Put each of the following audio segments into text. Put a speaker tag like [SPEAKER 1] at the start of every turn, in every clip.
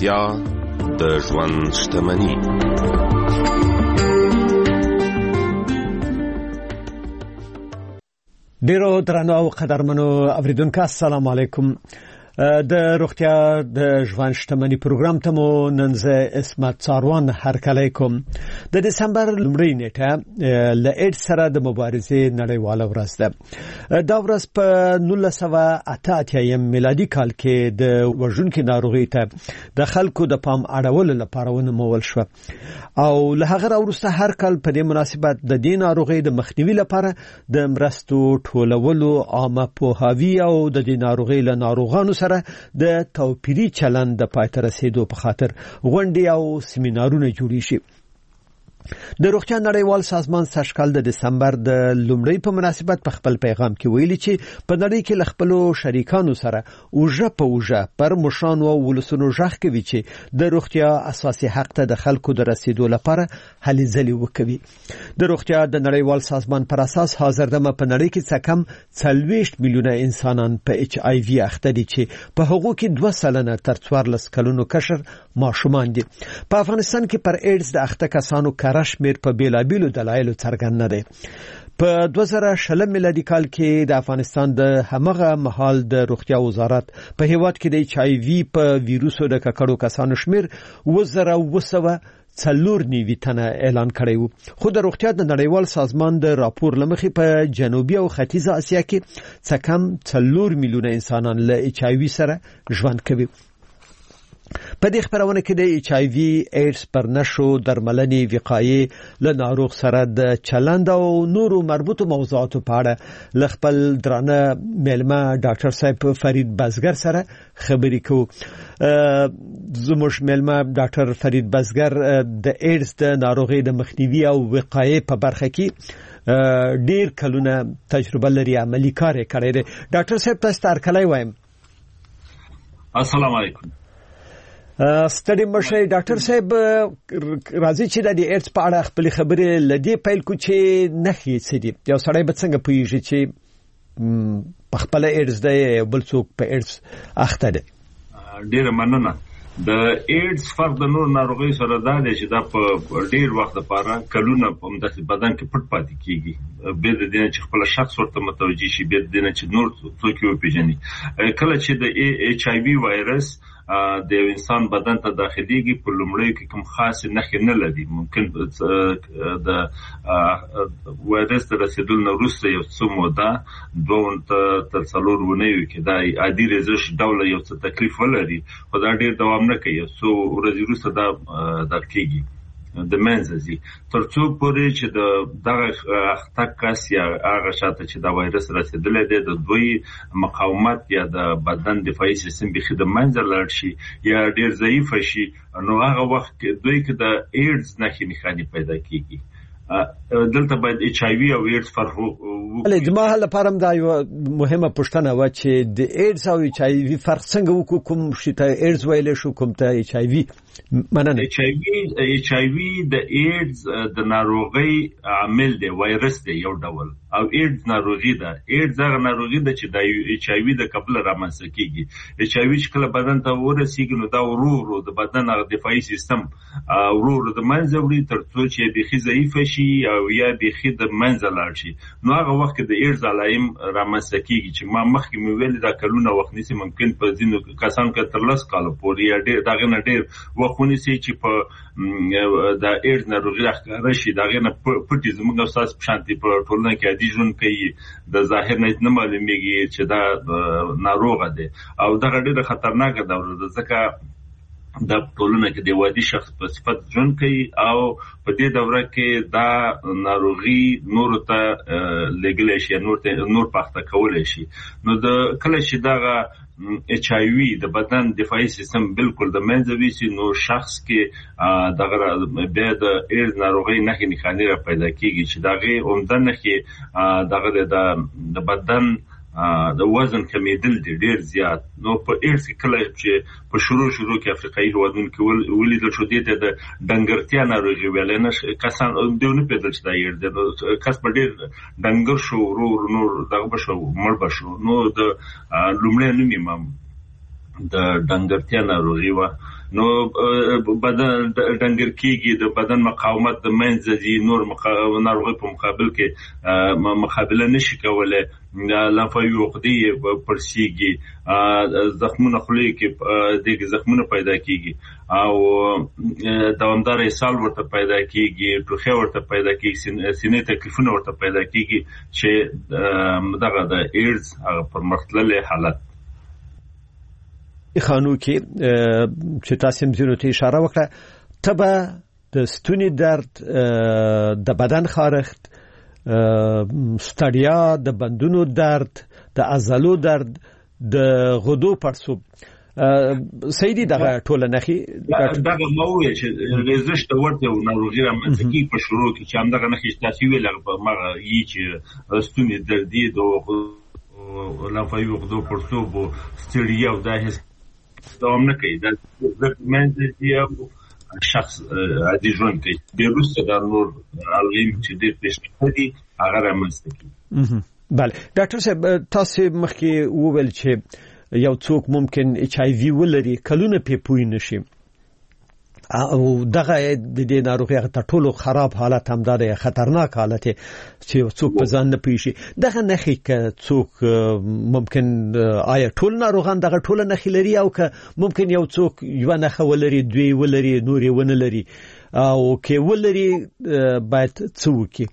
[SPEAKER 1] روغتیا د ژوند شتمني.
[SPEAKER 2] ډیرو درنو او قدرمنو اوریدونکو السلام علیکم. د روغتیا د ژوند شتمني پروګرام ته مو نن زه اسمت څاروان هرکلی کوم. د دسمبر لومړۍ نیټه له ایډز سره د مبارزې نړیواله ورځ ده. دا ورځ په 1988 میلادي کال کې د وژونکو ناروغۍ ته د خلکو د پام اړولو لپاره ونومول شو او له هغه وروسته هر کال په دې مناسبت د دې ناروغۍ د مخنیوي لپاره د مرستو ټولولو عامه پوهاوی او د دې ناروغۍ له ناروغانو سره د توپیري چلند د پاتې رسیدو په خاطر غونډې او سیمینارونه جوړې شي. د روغتیا نړیوال سازمان سږکال د دسمبر د لومړۍ په مناسبت په خپل پیغام کې ویلي چې په نړۍ کې له خپلو شریکانو سره اوژه په اوژه پر مشرانو او ولسونو ژغ کوي چې د روغتیا اساسي حق ته د خلکو د رسیدو لپاره هلې ځلې وکوي. د روغتیا د نړیوال سازمان پر اساس حاضر دمه په نړۍ کې څه کم 40 میلیونه انسانان په HIV اخته دي چې په هغو کې 2% تر 14 کلونو کشر ماشومان دي. په افغانستان کې پر ایډز د اخته کسانو رشمیر په بیلابیلو دلایلو څرګند نه دی. په 2020 میلادي کال کې د افغانستان د همغه مهال د روغتیا وزارت په هیواد کې د HIV په ویروسو د ککړو کسانو شمیر 1994 تنه اعلان کړی و. خو د روغتیا د نړیوال سازمان د راپور لمخې په جنوبي او ختیځه اسیا کې څه کم 4 میلیونه انسانان له HIV سره ژوند کوي. په دې خبرونه کې د HIV ایډز پر نشو درملنې وقایې له ناروغ سره د چلند او نورو مربوطو موضوعاتو په اړه ل خپل درانه مېلمه ډاکټر صاحب فرید بزګر سره خبرې کوو. زموږ مېلمه ډاکټر فرید بزګر د ایډز د ناروغۍ د مخنیوي او وقایې په برخه کې ډیر کلونه تجربه لري، عملی کار یې کړی دی. ډاکټر صاحب تاسو ته هرکلی وایم.
[SPEAKER 3] السلام علیکم.
[SPEAKER 2] ستړي مشه ډاکټر صاحب، راځي چې د ایډز په اړه خپل خبرې لدی پیل کو چې نخې څه دي. یو سړی به څنګه پوهیږي چې په خپل ایډز دی بل څوک په ایډز اخته دی؟
[SPEAKER 3] ډیره مننه. د ایډز فرق د نور ناروغیو سره دا دی چې دا په ډیر وخت لپاره کلونه په مدته بدن کې پټ پاتې کیږي، به د دې چې خپل شخص ورته متوجي شي، به د دې چې نور څوک یې وپیژني. کله چې د HIV وایرس د انسان بدن ته داخليږي په لومړیو کې کوم خاص نښې نه لري. ممکن د وایرس د رسیدو نه وروسته یو څه موده 2 تر 4 ونیو کې دا عادي رزش ډول یو څه تکلیف ولري، خو دا ډیر دوام نه کوي. څو ورځې وروسته دا کېږي د منځي تر څو پورې چې دغه اخته کس یا هغه شاته چې دا وایرس رسیدلی دی د دوی مقاومت یا د بدن دفاعي سیستم بخې د منځ لاړ شي یا ډیر ضعیف شي، نو هغه وخت کې دوی کې د ایډز نښې پیدا کیږي. دلته باید HIV او ایډز فرق
[SPEAKER 2] وکړي. جماعه لپاره دا یو مهمه پوښتنه و چې د ایډز او HIV فرق څنګه وکړو، کوم شي ته ایډز ویل شو، کوم ته HIV؟ مننه.
[SPEAKER 3] HIV د ایډز د ناروغۍ عامل دی، وایرس دی یو ډول، او ایډز ناروغي ده. ایډز هغه ناروغي ده چې د HIV د قبل رامنځته کیږي. HIV چې کله بدن ته ورسیږي نو دا ورو د بدن هغه دفاعي سیستم ورو د منځه وړي تر څو چې بيخي ضعیف شي او یا بيخي د منځه لاړ شي. نو هغه وخت د ایډز علائم رامنځته کیږي چې ما مخکې مې ویل دا کلونه وخت نیسي، ممکن په ځینو کسانو کې تر 10 کال پورې یا دغه نه ډیر وختونه سي چې په د ایډز ناروغي راښکاره شي. دغه نه پټي زموږ استاد شانتي په ټولنه کې عادي ژوند کوي، د ظاهر نه معلومیږي چې دا ناروغه ده او دغه ډیره خطرناکه دوره ده، ځکه د ټولنه کې د وادي شخص په صفت ژوند کوي او په دې دوره کې دا ناروغي نور ته لګلې شي، نور پخته کولای شي. نو د کله چې دغه HIV د بدن دفاعي سیستم بالکل د منځه ویسي، نو شخص کې دغه بیا د ایډز ناروغۍ نښې پیدا کیږي چې دغه عمده نښې دغه د بدن د وزن کمیدل دي ډیر زیات. نو په ایډز کې کله چې په شروع کې افریقایي هیوادونو کې ولیدل شو د ډنګرتیا ناروغي ویل نه کسان دیونه پیدل چې دا ایډز کس په ډیر ډنګر شو نور دغه بشو مړ بشو. نو د لومړی نوم د ډنګرتیا ناروغي و. نو بدن ډنګر کیږي د بدن مقاومت د منځ دي نور ناروغي په مقابل کې مقابله نشي کولای لمفاوي عقدې پرسیږي زخمونه خولي کې د زخمونه پیدا کیږي او دوامدار اسهال ورته پیدا کیږي ټوخه ورته پیدا کیږي سینې تکلیفونه ورته پیدا کیږي چې دغه د ایډز پر مختلل حالت
[SPEAKER 2] خانو کې چې تاسو زینو ته اشاره وکړه تبه د ستوني درد د بدن خارښت ستړیا د بندونو درد د عضلو درد د غدو پړسوب سیدی دغه ټوله نخي
[SPEAKER 3] دغه موضوع چې ریزش ته ورته ناروغي رامنځته کی په شروع کې چې هم دغه نخي تاسو ویل مغه یی چې ستوني درد دی د لمفاوي عقدو پړسوب ستړیا او د هیڅ دوام نه کوي د منځ شخص عادي ژوند کوي د روسه د نور علم چې د پېښې هغه رامنځته کوي.
[SPEAKER 2] بله ډاکټر صاحب تاسو مخکې وویل چې یو څوک ممکن اچ آی وی ولري کلونه په پوی نشي او دغه د دې ناروغي غته ټولو خراب حالت هم ده خطرناک حالت چې څوک په ځان نه پیشي دغه نخي ک څوک ممکن آیا ټول ناروغان دغه ټول نخي لري او ک ممکن یو څوک یو نخه ولري دوی ولري نوري ونه لري او کې ولري باید څوک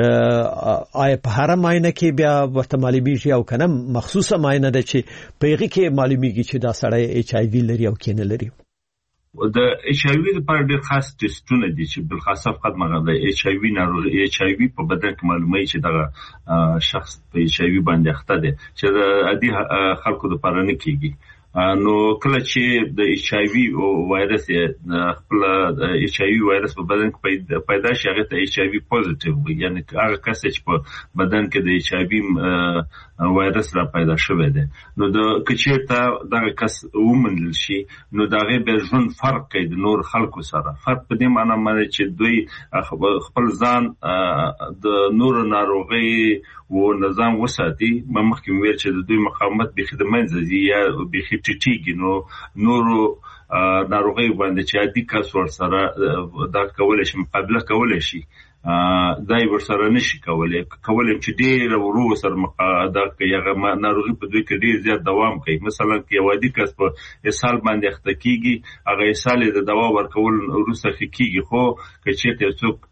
[SPEAKER 2] آیا په هر معاینه کې بیا ورته معلومیږي او کنه مخصوصه معاینه ده چې پیغي کې معلومیږي چې دا سړی اچ آی وی لري او کې نه لري.
[SPEAKER 3] د اچ آی وی لپاره ډېر خاص ټیسټونه دي چې بل خاصه فقط مغه د اچ آی وی ناروغي اچ آی وی په بدن کې معلومه چې دغه شخص په اچ آی وی باندې اخته دي چې د عادي خلکو لپاره نه کیږي. نو کله چې د اچ آی وی او وایرس خپل اچ آی وی وایرس په بدن کې پیدا شي هغه ته اچ آی وی پوزټیو وي یعنی هغه کس چې په بدن کې د اچ آی وی وایرس را پیدا شوی دی نو د کچېرته دغه کس ومنل شي نو دغه به ژوند فرق کوي د نور خلکو سره فرق په دې معنی باندې چې دوی خپل ځان د نور ناروغي او نظام وساتي مخکې ویل چې د دوی مقاومت به خدمت زی یا به ټیټیږي نو نورو ناروغي باندې چې عادي کس ور سره دا کولای شي مقابله کولای شي دای ور سره نشي کولای چې ډیر ورو سره دا یغه ناروغي په دوی کې ډیر زیات دوام کوي مثلا کې یو عادي کس په اسهال باندې اخته کیږي هغه اسهال د دوا ورکول وروسته کیږي خو چې څوک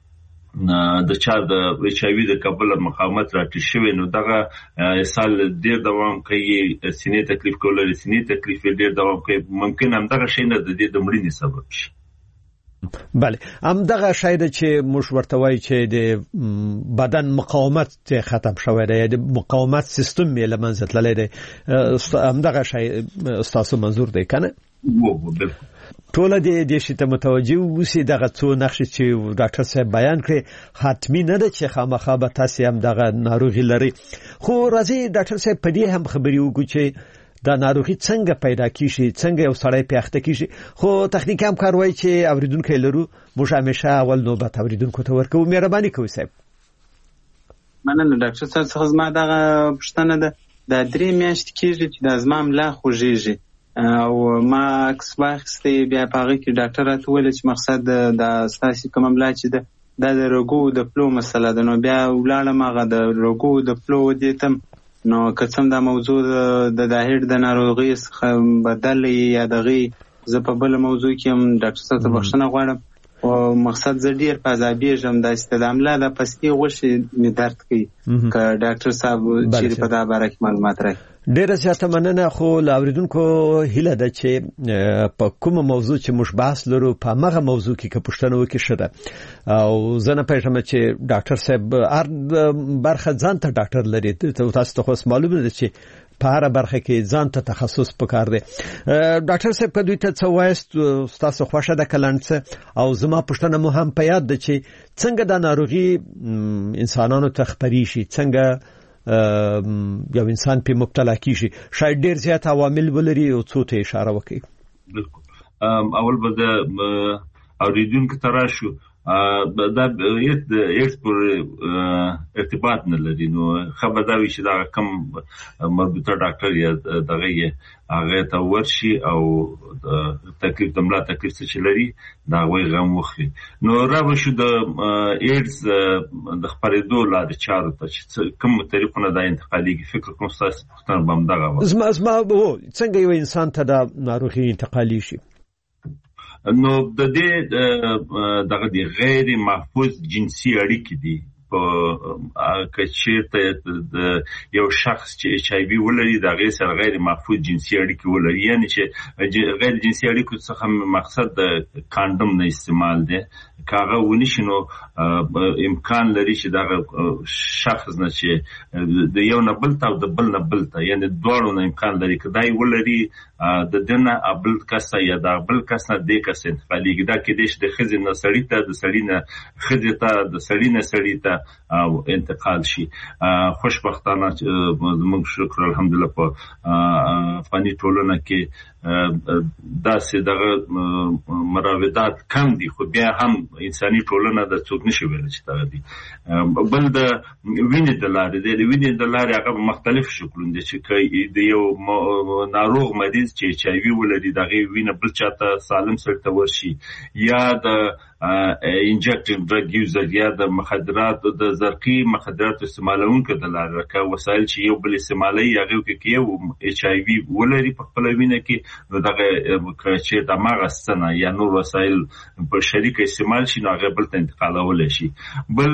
[SPEAKER 3] د چا د اچ آی وی د قبل مقاومت راټی شوی نو دغه اسهال ډیر دوام کوي سینې تکلیف کولای سینې تکلیف ډیر دوام کوي ممکن هم دغه شی نه د دې د مړینې سبب شي.
[SPEAKER 2] بله هم دغه شاید چې موږ ورته وایي چې د بدن مقاومت ختم شوی دی د مقاومت سیستم یې له منځه تللی دی هم دغه شی ستاسو منظور دی کنه؟
[SPEAKER 3] بالکل
[SPEAKER 2] ټول دې شته متوجي وسی دغه څو نقش چې ډاکټر صاحب بیان کړي حتمی نه ده چې خامخا به تاسو هم دغه ناروغي لري خو راځي ډاکټر صاحب په دې هم خبري وکړو چې دا ناروغي څنګه پیدا کیږي څنګه یو سړی پیاخته کیږي خو تخنیکی هم کاروي چې اوریدونکو لرو موږ همیشه اول نوبت اوریدونکو ته ورکو مهرباني کوئ صاحب.
[SPEAKER 4] مننه ډاکټر صاحب څخه زما دغه پښتنه ده د 3 میاشتې کېږي چې د زما ملا خوږیږي او ما عکس واخیستې بیا په هغه کې ډاکټر راته وویل چې مقصد د ستاسو کومه ملا چې ده د رګو د پلو مسله ده نو بیا ولاړم هغه د رګو د پلو دې تم نو که څوم دا موضوع د هډ د ناروغي څخه بدل یا دغه زه په بل موضوع کې هم ډاکټر صاحب ته بخښنه غواړم او مقصد زه ډیر پازابېږم د استدامله د پستی غوښې می درد کوي که ډاکټر صاحب چې په دا باره کې معلومات راکړي.
[SPEAKER 2] ډیره زیاته مننه خو لاوریدونکو هیله ده چې په کومه موضوع چې موږ بحث لرو په هغه موضوع کې که پوښتنه وکړي شته او زه نه پېژنم چې ډاکټر صاحب هر برخه ځان ته ډاکټر لري تاسو ته خو معلومه ده چې په هر برخه کې ځان ته تخصص پکار دی. ډاکټر صاحب په دوی ته څه وایست تاسو خوښه ده کلنڅ او زما پوښتنه مو هم په یاد ده چې څنګه دا ناروغي انسانانو ته خپري شي څنګه یو انسان په مبتلا کیږي شاید ډیر زیات عوامل ولري او څه ته اشاره وکړي.
[SPEAKER 3] بالکل اول به د اوریدونکو تراشو دا ایډز پر ارتباط نه لري نو خبر دا وی چې دا کم مربوطه ډاکټر یا دغه هغه ته ورشي او تکلیف تملا تکلیف څه لري دا وی غم وخی نو راو شو د ایډز د خبرېدو لاره چارو ته چې کوم طریقونه دا انتقالي فکر کوم تاسو پښتنه بم دغه
[SPEAKER 2] زما څنګه یو انسان ته دا ناروغي انتقالي شي
[SPEAKER 3] نو د دې دغه دی غیر محفوظ جنسي اړیکې دي په کچېرته د یو شخص چې ایچ آی وی ولري د غیر سره غیر محفوظ جنسي اړیکې ولري یعنی چې غیر جنسي اړیکو څخه مقصد د کاندوم نه استعمال دی کاغه ونشي نو امکان لري چې دا شخص نه چې د یو نه بل ته او د بل نه بل ته یعنی دواړو نه امکان لري کدای ولري د دنه ابل کسه یا د بل کس نه د کس انتقالي دا کې د خزې نه سړی ته د سړی نه خزې ته د سړی نه سړی ته او انتقال شي خوشبختانه موږ شکر الحمدلله په افغاني ټولنه کې داسې دغه مراودات کم دي خو بیا هم انساني ټولنه د څوک نشي ویل چې دا دي بل د وینې د لارې د وینې د لارې هغه مختلف شکلونه دي چې د یو ناروغ مریض چې ایچ آی وی ولري دغه وینه بل چاته سالم سره ته ورشي یا د انجکټیو ډرګ یوزر یا د مخدرات د زرقي مخدرات استعمالونکو د لارې کا وسایل چې یو بل استعمالي هغه کې یو ایچ آی وی ولري په خپل وینه کې نو دغه چې د ماغستنه یا نور وسایل په شریک استعمال شي نو هغه بل ته انتقالول شي بل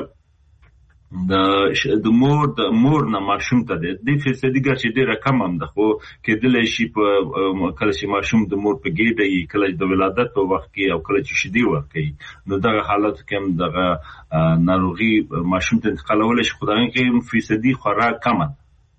[SPEAKER 3] د مور نه ماشوم ته د فیصدي ګر چې ډیره کم هم ده خو کېدل شي په کله چې ماشوم د مور په ګیډه یې کله د ولادت په وخت کې او کله چې شیدې ورکوي نو دغه حالت کې هم دغه ناروغي ماشوم ته انتقالول شي خو دغه کې فیصدي خورا کم ده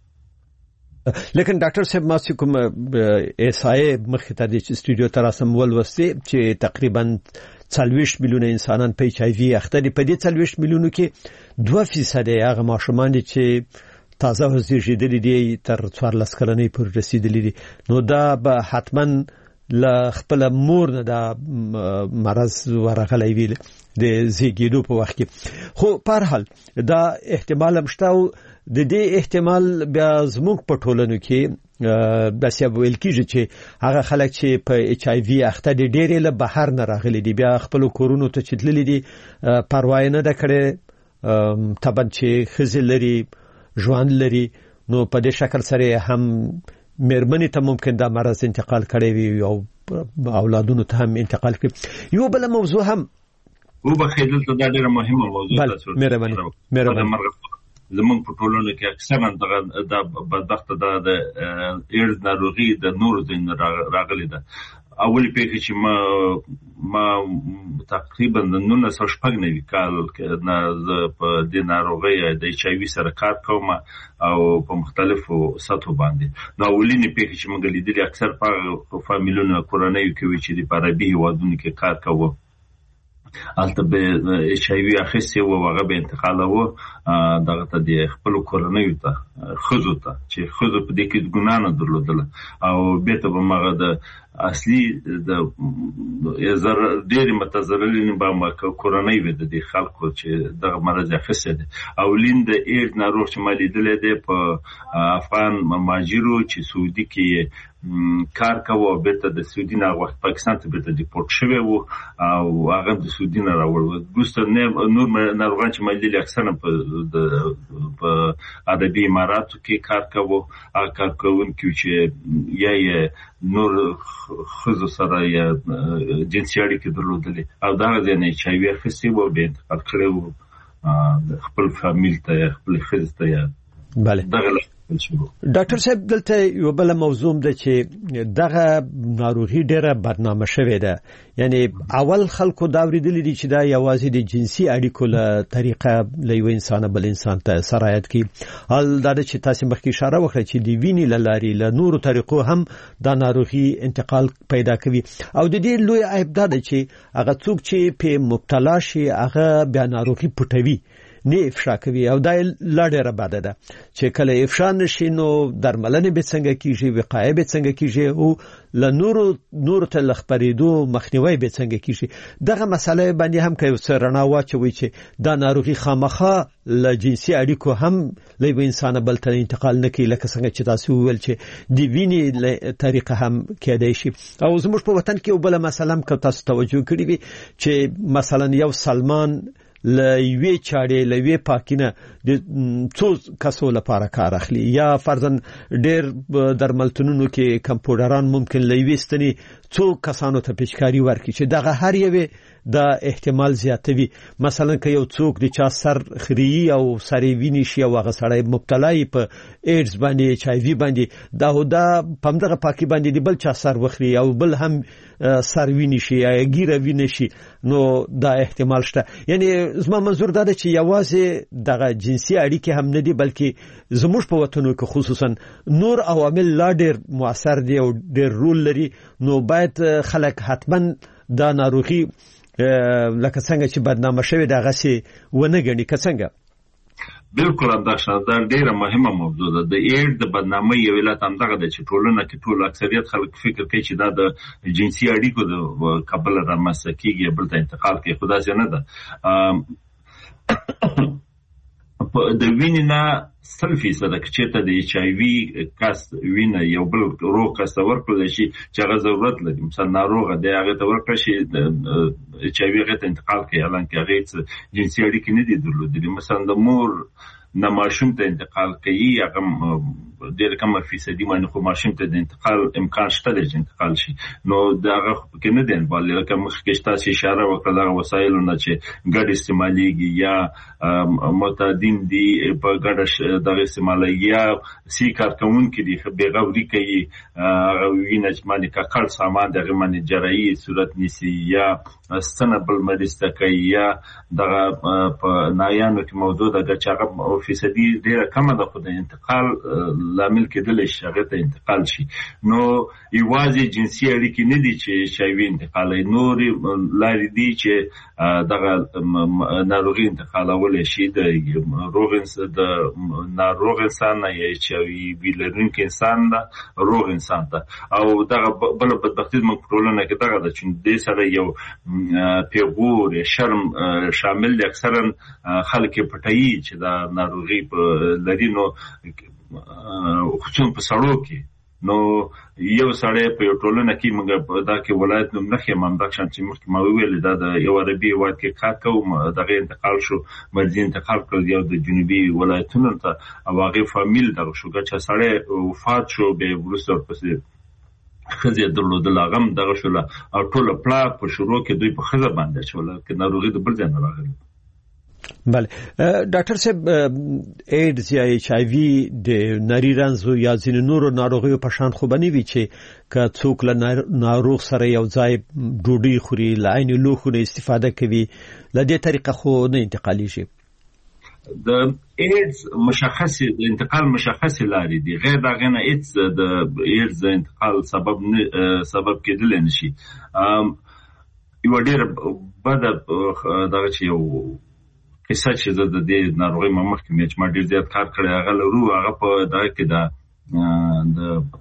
[SPEAKER 2] لیکن ډاکټر صاحب ما چې کوم ایس آی مخې ته د استودیو تر اسم ولوستي چې تقریبا 40 میلیونه انسانان په ایچ آی وی اخته دي په دې 40 میلیونو کې 2% هغه ماشومان دي چې تازه زیږیدلي دي تر 14 کلنۍ پورې رسیدلي دي نو دا به حتما لا خپل مور نه دا مرض ورغلی ویل د زیږیدو په وخت کې خو په هر حال دا احتمال مشته د دې احتمال بیا زموږ په ټولنو کې د سبب ویل کېږي چې هغه خلک چې په ایچ آی وی اخته دي ډېر له بهر نه راغلي دي بیا خپل کورونو ته چتللي دي پروا نه ده کړې طبعا چې خزل لري ژوند لري نو په دې شکل سره هم مېرمنې ته ممکن دا مرض انتقال کړي وي او اولادونو ته هم انتقال کړي یو بل موضوع هم
[SPEAKER 3] وبخیدل ته دا ډېره مهمه موضوع ده
[SPEAKER 2] مېرمنې
[SPEAKER 3] زمونږ په ټولنه کې اکثرا د بدبخت د ایډز ناروغي د نور ځین راغلي ده اولی پیښه چې ما تقریبا د 1990 کال نه په د ناروغي د ایچ آی وی سره کار کوم او په مختلفو سطحو باندې نو اولینی پیښه چې موږ لیدلې اکثر په فامیلونو کورنۍ کې چې د عربي هیوادونو کې کار کوي البته به ایچ آی وی اخیسته او هغه به انتقالوه دغه ته د خپل کورنۍ ته خزو ته چې خزو په دې کې ګنا نه درلودله او به ته به مغه د اصلي د ډېر متضررین به کورنۍ و د خلکو چې دغه مرز اخیسته دي او لیند ایډ ناروغ چې مالیدل دي په افغان مهاجرو چې سعودي کې کار کوي او به د سعودي نه وخت پاکستان ته به ډیپورت شوی وو او هغه د سعودي نه راوړل ګوستر نور ناروغان چې مالیدل اکثرا په عربي اماراتو کې کار کوي هغه کار کوونکي چې یا نور خزو سره یا جنسي اړیکې درلودلې او دا ځنه چې وی اخیستي وو به انتقال کړو خپل فامیل ته خپل خزو ته
[SPEAKER 2] بله ډاکټر صاحب دلته یو بل موضوع ده چې دغه ناروغي ډیره بدنامه شوې ده یعنی اول خلکو دا ورېدلې دي چې دا یوازې د جنسي اړیکو له طریقه له یو انسان بل انسان ته سرایت کوي حال دا چې تاسو مخکې اشاره وکړه چې د وینې له لارې له نورو طریقو هم دا ناروغي انتقال پیدا کوي او د دې لوی عیب دا ده چې هغه څوک چې په مبتلا شي هغه بیا ناروغي پټوي نه افشا کوي او دا لا ډیره بده ده چې کله افشا نشي نو درملنه به څنګه کیږي وقایه به څنګه کیږي او ل نور ته لخبرېدو مخنیوي به څنګه کیږي دغه مسله باندې هم کوي سرنا واچوي چې دا ناروغي خامخه ل جنسي اړیکو هم له انسان بل ته انتقال نه کوي لکه څنګه چې تاسو ویل چې دی ویني طریقه هم کېدای شي او زموږ په وطن کې بل مسله هم تاسو توجه کړی وي چې مثلا یو سلمان لوی چاړې لوی پاکینه د څو کسو لپاره کار اخلي یا فرضاً ډېر درملتونونو کې کمپیوټران ممکن لوي ستني څو کسانو ته پیشکاری ورکړي چې دغه هر یو دا احتمال زیاتوي مثلا که یو څوک د چا سر خري او سری ویني شي او هغه سړی مبتلا په ایډز باندې چای وی باندې دا پمدغه پاکي باندې دی بل چا سر وخري او بل هم سر ویني شي یا ګیره ویني شي نو دا احتمال شته یعنی زما منظور دا ده چې یوازې دغه جنسي اړیکې هم نه دي بلکې زموږ په وطنو کې خصوصا نور عوامل لا ډېر مؤثر دي او ډېر رول لري نو باید خلک حتما دا ناروغي لکه څنګه چې بدنامه شوی دغه سي ونه غني که څنګه
[SPEAKER 3] بالکل دا ډیره مهمه موضوع ده د ایډ د بدنامۍ یو علت همدغه ده چې ټولنه کې ټول اکثریت خلک فکر کوي چې دا د جنسي اړیکو د کابل رامنځته کیږي بل ته انتقال کوي خو داسې نه ده د وینې نه 100% چې ته د ایچ آی وی کس وینه یو بل روغ کس ورکړل شي چې هغه ضرورت لري مثلا ناروغ دی هغه ته ورکړل شي د ایچ آی وی غته انتقال کوي حالانکه هغه جنسي اړیکې نه دي درلودلې مثلا د مور نه ماشوم ته انتقال کوي هغه ډېر کم فیصدي باندې خو ماشوم ته د انتقال امکان شته چې انتقال شي نو دا هغه کې نه دی بل لکه مخکې تاسو اشاره وکړه دا وسایل نه چې ګډ استعماليږي یا معتادین دي په ګډ د استعمالي یا سی کارکون کې دي بیغوري کوي هغه وینې چې باندې کاکل سامان دغه باندې جراحي صورت نیسي یا سنبل مریض کوي یا دغه په نایانو کې موضوع ده چې هغه فیصدي ډېر کم ده خو د انتقال لامل کېدل شي هغه ته انتقال شي نو یوازې جنسي اړیکې نه دي چې شایوي انتقال نور لاري دي چې دغه ناروغي انتقالول شي د ناروغ انسان یا چې ویلرونکي انسان ده روغ انسان ده او دغه بل بدبختي موږ ټولنه کې دغه چې د سره یو پیغور شرم شامل دي اکثرا خلک پټایي چې دا ناروغي لري نو خصوصا په سړو کې نو یو سړی په ټولنه کې موږ دا کې ولایت نوم نه خیم هم دا چې مخکې ما ویل دا د یو عربي هیواد کې کار کوم دغه انتقال شو مرزي انتقال کړ یو د جنوبي ولایتونو ته او هغه فامیل دغه شو چې سړی وفات شو به ورسره پسې خزه درلودل غم دغه شو او ټول پلا په شروع کې دوی په خزه باندې شو چې ناروغي د بل ځای نه راغلی
[SPEAKER 2] بله ډاکټر صاحب ایډز یا ایچ آی وی د نری رنځو یا ځینې نورو ناروغیو په شان خو بنوي چې که څوک له ناروغ سره یو ځای ډوډۍ خوري له عین لوښو نه استفاده کوي له دې طریقه خو نه انتقالیږي
[SPEAKER 3] د ایډز مشخص انتقال مشخص لاري دي غیر دغه نه ایډز د ایډز انتقال سبب کېدل نشي یو ډېر بد دغه چې یو قصه چې د دې ناروغي مخکې مې چې ما ډېر زیات کار کړی هغه لرو هغه په دغه کې د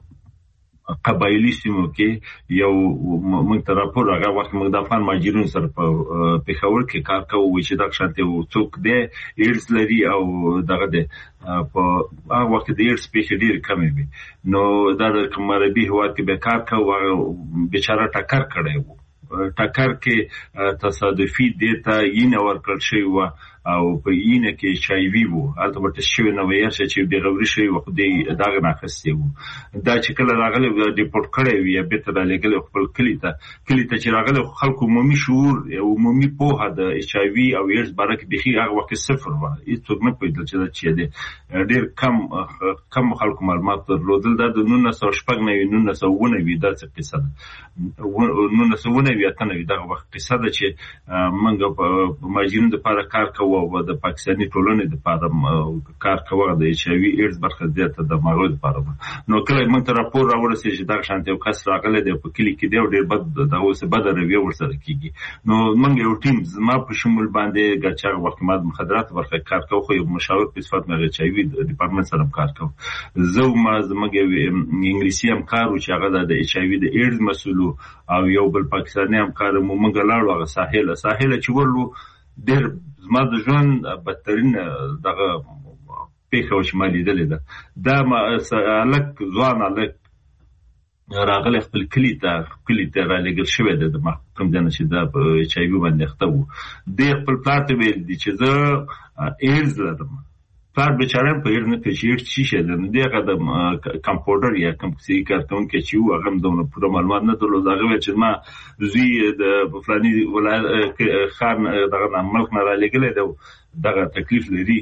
[SPEAKER 3] قبایلی سیمو کې یو موږ ته راپور هغه وخت موږ د افغان مهاجرینو سره په پېښور کې کار کوو چې دا شانتي څوک دی ایډز لري او دغه دی په هغه وخت د ایډز پیښې ډېر کمې وي نو دا د کوم عربي هیواد کې به کار کوو بیچاره ټکر کړی و ټکر کې تصادفي دیتا یې نه ورکړل شوی و او په یینه کې چایوي وو البته ورته شوی نو ویل چې د غوړي شوی وخت دی داغه ناخسته وو دا چې کله راغلی ډیپورت کړی وي به تر لګل خپل کلی ته چې راغلی خلکو عمومي شعور او عمومي پوهه د ایچ آی وی او ایډز بارک بخي هغه وخت صفر و هیڅ نه پوهیدل چې دا چي دی ډیر کم خلکو معلومات درلودل دا د 1909 نه 1909 وی دا څه قصه ده 1909 وی اتنه وی دا وخت قصه ده چې موږ په ماجرینو لپاره کار کوو او د پاکستاني ټولنې لپاره کار کوي د ایچ آی وی ایډز برخه زیاته د مغول لپاره. نو کله موږ ته راپور راورسېږي چې دا شانتي یو کس راغلی دی په کلی کې دی او ډېر بد دا اوس بد رویه ورسره کیږي. نو موږ یو ټیم زما په شمول باندې ګچاغ وخت مخدرات برخه کار کوي خو یو مشاور په صفت مې ایچ آی وی ډپارټمنټ سره کار کوي. زموږ انګلیسي هم کار چې هغه د ایچ آی وی د ایډز مسؤل او یو بل پاکستاني هم کار موږ لاړو هغه ساحل چې ورلو ډېر زما د ژوند بدترین دغه پیښه چې ما لیدلې ده. دا الک ځوان الک راغلی خپل کلي ته رالېږل شوی دی د کوم ځای نه چې دا په ایچ آی وي باندې اخته و. دی خپل پلار ته ویل دي چې زه ایډز لرم. پلار بیچاره په ایډز نه پوهېږي چې ایډز څه شی دی. نو دی هغه د کمپاوډر یا کوم کسي کارکوونکی چې و هغه هم دومره پوره معلومات نه درلود. هغه ویل چې زما زوی د فلاني ښار دغه ملک نه رالېږلی دی دغه تکلیف لري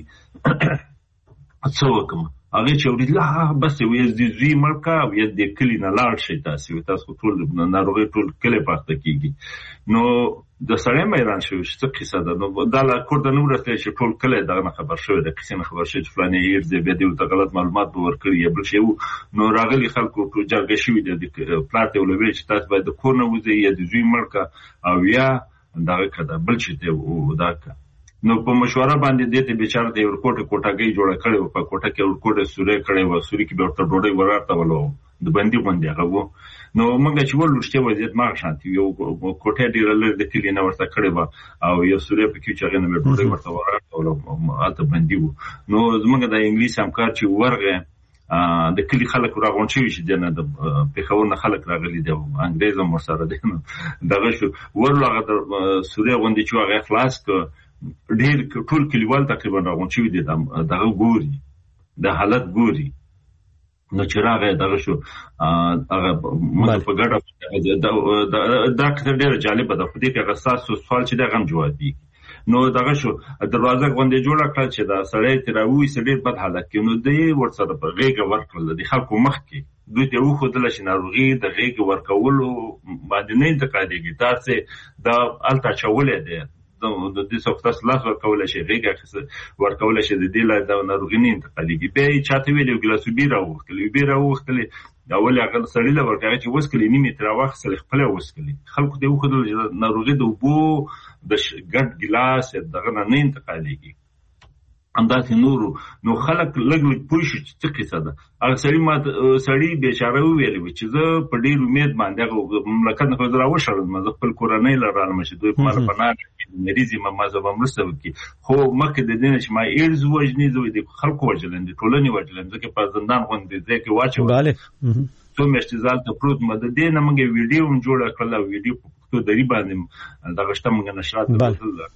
[SPEAKER 3] څه وکړم. هغه چې ولیدل بس یو د زوی مړ کا او یا د کلي نه لاړ شئ تاسو ټول ناروغۍ ټول کلی پاخته کېږي. نو د سړی هم حیران شوي چې څه قصه ده. نو دا لا کور ته نه ورسېدی چې ټول کلی دغه نه خبر شوی د قصې نه خبر شوی چې فلاني ایډز دی بیا دې ورته غلط معلومات به ورکړي یا بل شی و. نو راغلي خلکو جرګه شوي دي پلار ته ولویل چې تاسو باید د کور نه وځئ یا د زوی مړ کا او یا دغه که بل شي دی دا که. نو په مشوره باندې دې ته بیچاره د یو کوټاګۍ جوړه کړې وه. په کوټه کې ورکوټه سورې کړې وه. سوري کې به ورته ډوډۍ ورارتولو د بندي غوندې هغه و. نو موږ چې ولو رښتیا وضعیت ما شانتي یو کوټه ډېره لرې د کلي نه ورته کړې وه او یو سورې پکې چې هغې نه مې ډوډۍ ورته ورارتولو هلته بندي و. نو زموږ د انګلیس همکار چې ورغی د کلي خلک راغونډ شوي چې دی نه د پېښور نه خلک راغلي دي او انګریز هم ورسره دی. دغه شو ورلو هغه د سورې غوندې چې هغه خلاص کړ. ډېر ټول کلیوال تقریبا راغونډ شوي دي دغه ګوري د حالت ګوري. نو چې راغی دغه شو هغه موږ په ګډه دا کیسه ډېره جالبه ده. خو دې کې هغه ستاسو سوال چې دی هغه هم جوابېږي. نو دغه شو دروازه غوندې جوړه کړه چې دا سړی ترې راوویسته ډېر بد حالت کې. نو دی ورسره په غېږه ورکړل د خلکو مخ کې. دوی ته وښودله چې ناروغي د غېږې ورکولو باندې نه انتقالېږي. داسې دا هلته اچولی دی د دې څخه تاسو لاس ورکولی شئ غېږه ورکولی شئ د دې لا د ناروغي نه انتقالېږي. بیا یې چاته ویل یو ګیلاس اوبه راوغوښتلې اول هغه سړي له ورکوي چې وڅښلې نیمې ترې راواخیستلې خپله یې وڅښلې. خلکو ته یې وښودل چې ناروغي د اوبو د ګډ ګیلاس دغه نه انتقالېږي. همداسې نورو نو خلک لږ پوه شي چې څه قصه ده. هغه سړي بیچاره وویلې وي چې زه په ډېر امید باندې هغه مملکت نه خو زه راوشړم زه خپل کورنۍ له رالم چې دوی په ما پناه کړي مریض یم ما زه به مرسته وکړي. خو مخکې د دې نه چې ما ایډز ووژني زه د خلکو وژلم د ټولنې وژلم ځکه په زندان غوندې ځای کې واچوم. څو میاشتې زالته پروت م. د دې نه موږ ویډیو هم جوړه کړله. ویډیو په پښتو دري باندې دغه شته موږ نشرات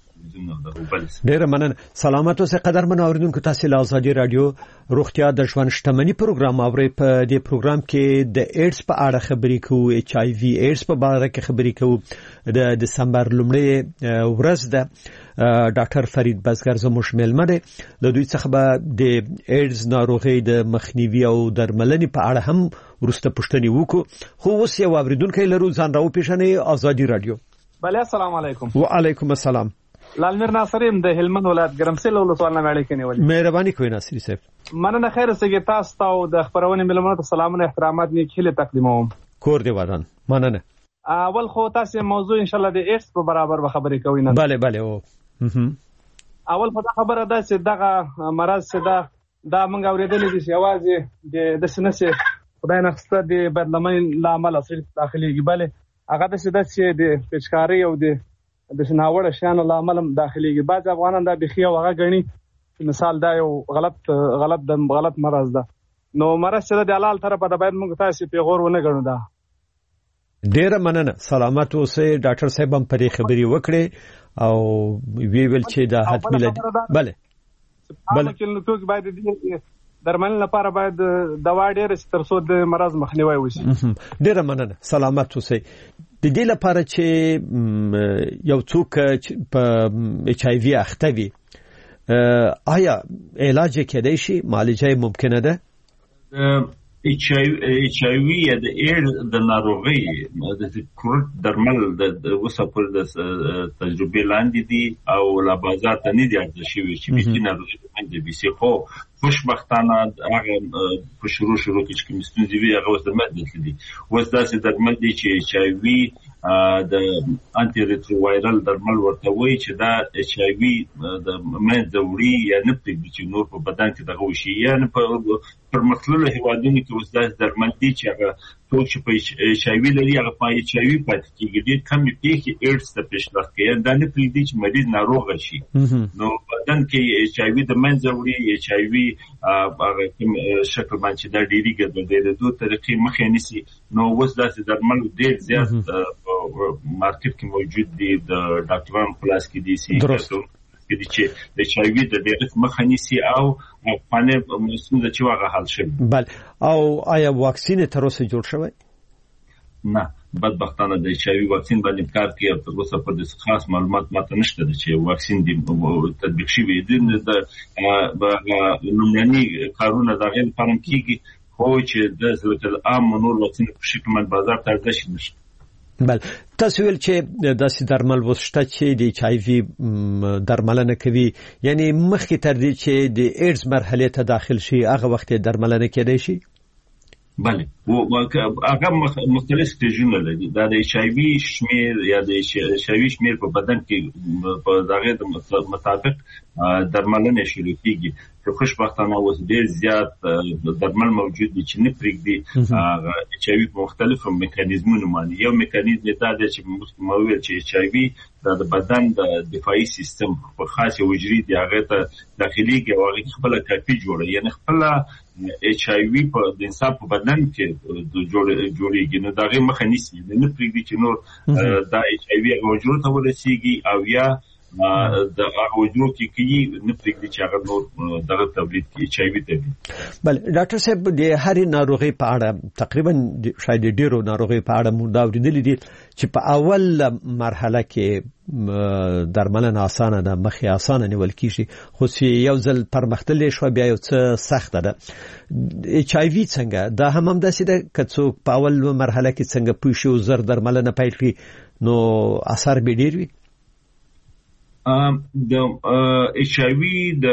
[SPEAKER 2] ډیره مننه. سلامت اوسئ قدرمنو اوریدونکو. تاسو له ازادي رادیو روغتیا د ژوند شتمنۍ پروګرام اورئ. په دې پروګرام کې د ایډز په اړه خبرې کوو. ایچ آی وی ایډز په اړه کې خبرې کوو. د دسمبر لومړۍ ورځ ده. ډاکټر فرید بزګر زموږ مېلمه دی. د دوی څخه به د ایډز ناروغۍ د مخنیوي او درملنې په اړه هم ورسته پوښتنې وکړو. خو اوس یو اوریدونکی لرو. ځان راوپېژنئ. ازادي رادیو.
[SPEAKER 5] بله السلام علیکم.
[SPEAKER 2] وعلیکم السلام.
[SPEAKER 5] لالمیر ناصریم د هلمند ولایت ګرمسېل ولسوالۍ نه اړیکې نیولې.
[SPEAKER 2] مهرباني کوئ ناصري صاحب.
[SPEAKER 5] مننه. خیر اوسئ. تاسو ته او د خپرونې مېلمنو ته سلامونه احترامات نیک هیلې تقدیموم. کور دې ودان. مننه. اول خو تاسو موضوع ان شاء الله د ایډز په برابر به خبرې کوئ نه؟ بله بله. اول په خبره ده چې دغه مرض چې دا موږ اورېدلې دي چې یوازې د سنسه خدای نه خسته د بدلمن لامل اصل داخليږي. بله هغه د شدت چې د پچکاری او د شناوړه شانو لامل داخليږي. بعض افغانان دا بخي او هغه غني مثال دا یو غلط مرض ده. نو مرض چې د حلال طرفه د باید موږ تاسو پیغور ونه غنو. دا ډیره مننه. سلامت اوسئ. ډاکټر صاحب هم پرې خبري وکړي او ویل چې دا حتمی لدی. بله بله. کله نو باید درمل لپاره باید دوا ډېر تر څو د مرض مخنیوي وشي. ډیره مننه. سلامت اوسئ. د دې لپاره چې یو څوک په ایچ آی وی اخته وي آیا علاج کېدای شي؟ معالجه ممکنه ده؟
[SPEAKER 3] اچ آی وی یا د ایډز د ناروغۍ د کورت درمل د اوسه پر د تجربه لاندې دي او لا بازار ته نه دي ارزښت شوی چې به ناروغي باندې بي سي خو خوشبختانه هغه په شروع کې چې مستندې وی هغه اوس درمل دي اوس داسې درمل دي چې اچ آی وی د انټي ریټرووایرال درمل ورته وایي چې دا اچ آی وی د منځوري یا نه پېږي چې نور په بدن کې دغه وشي یا نه پر مخلوله هیوادونو کې اوس داسې درمل دي چې هغه څوک چې په اچ آی وی لري هغه په اچ آی وی پاتې کېږي ډېر کم پیښې ایډز ته پیشرفت کوي دا نه پرېږدي چې مریض ناروغ شي نو بدن کې اچ آی وی د منځوري اچ آی وی هغه شکل باندې دا ډېری ګډوډي د دوه طریقې مخې نیسي نو اوس داسې درمل ډېر زیات مارکیټ کې موجود دي د ډاکټرانو خلاص کې دي سي چې د اچ آی وی د ډېر مخه نیسي او باندې مسله چې واغه حل شي
[SPEAKER 2] بل او آیا واکسین تر اوسه جوړ شوی
[SPEAKER 3] نه بدبختانه د اچ آی وی واکسین باندې کار کوي او تر اوسه په دې خاص معلومات ماته نشته چې واکسین دی تطبیق شي وي د لومړني کارونه دا غیر فارم کیږي خو چې د عام نور واکسین په شکل باندې بازار ته رسیدل نشي
[SPEAKER 2] بل تاسو ویل چې داسې درمل وسته چې د اچ آی وی درملنه کوي یعنی مخکې تر دې چې د ایډز مرحله ته داخل شي هغه وخت درملنه کېدای شي
[SPEAKER 3] بله هغه مختلف سټیجونه لري دا د اچ آی وی شمیر یا د اچ آی وی شمیر په بدن کې په دغه مطابق درملنه شروع کیږي چې خوشبختانه اوس ډیر زیات درمل موجود دي چې نه پرېږدي اچ آی وی په مختلفو میکانیزمونو باندې یو میکانیزم دا دی چې موږ چې اچ آی وی د بدن د دفاعي سیستم په خاصه وجري دی هغه ته داخلي کې واغې خپل کاپي جوړي یعنی خپل اچ آی وی په د انسان په بدن کې جوړيږي نو دغه مخه نیسي نه پرېږدي چې نور دا اچ آی وی موجود ته ورسیږي او یا د هغه وجود کې نه پرېږدي چې هغه نور دغه تولید کې اچ آی وی ته
[SPEAKER 2] بل ډاکټر صاحب د هرې ناروغي په اړه تقریبا شاید ډیرو ناروغي په اړه مو دا ورېدلې دي چې په اول مرحله کې درملنه اسانه ده مخې اسانه نیول کیږي خو چې یو ځل پرمختللی شو بیا یو څه سخت ده اچ آی وی څنګه دا هم داسې ده که څوک په اول مرحله کې څنګه پوه شي او زر درملنه پیل کړي نو اثر به ډیر وي
[SPEAKER 3] د اچ آی وی د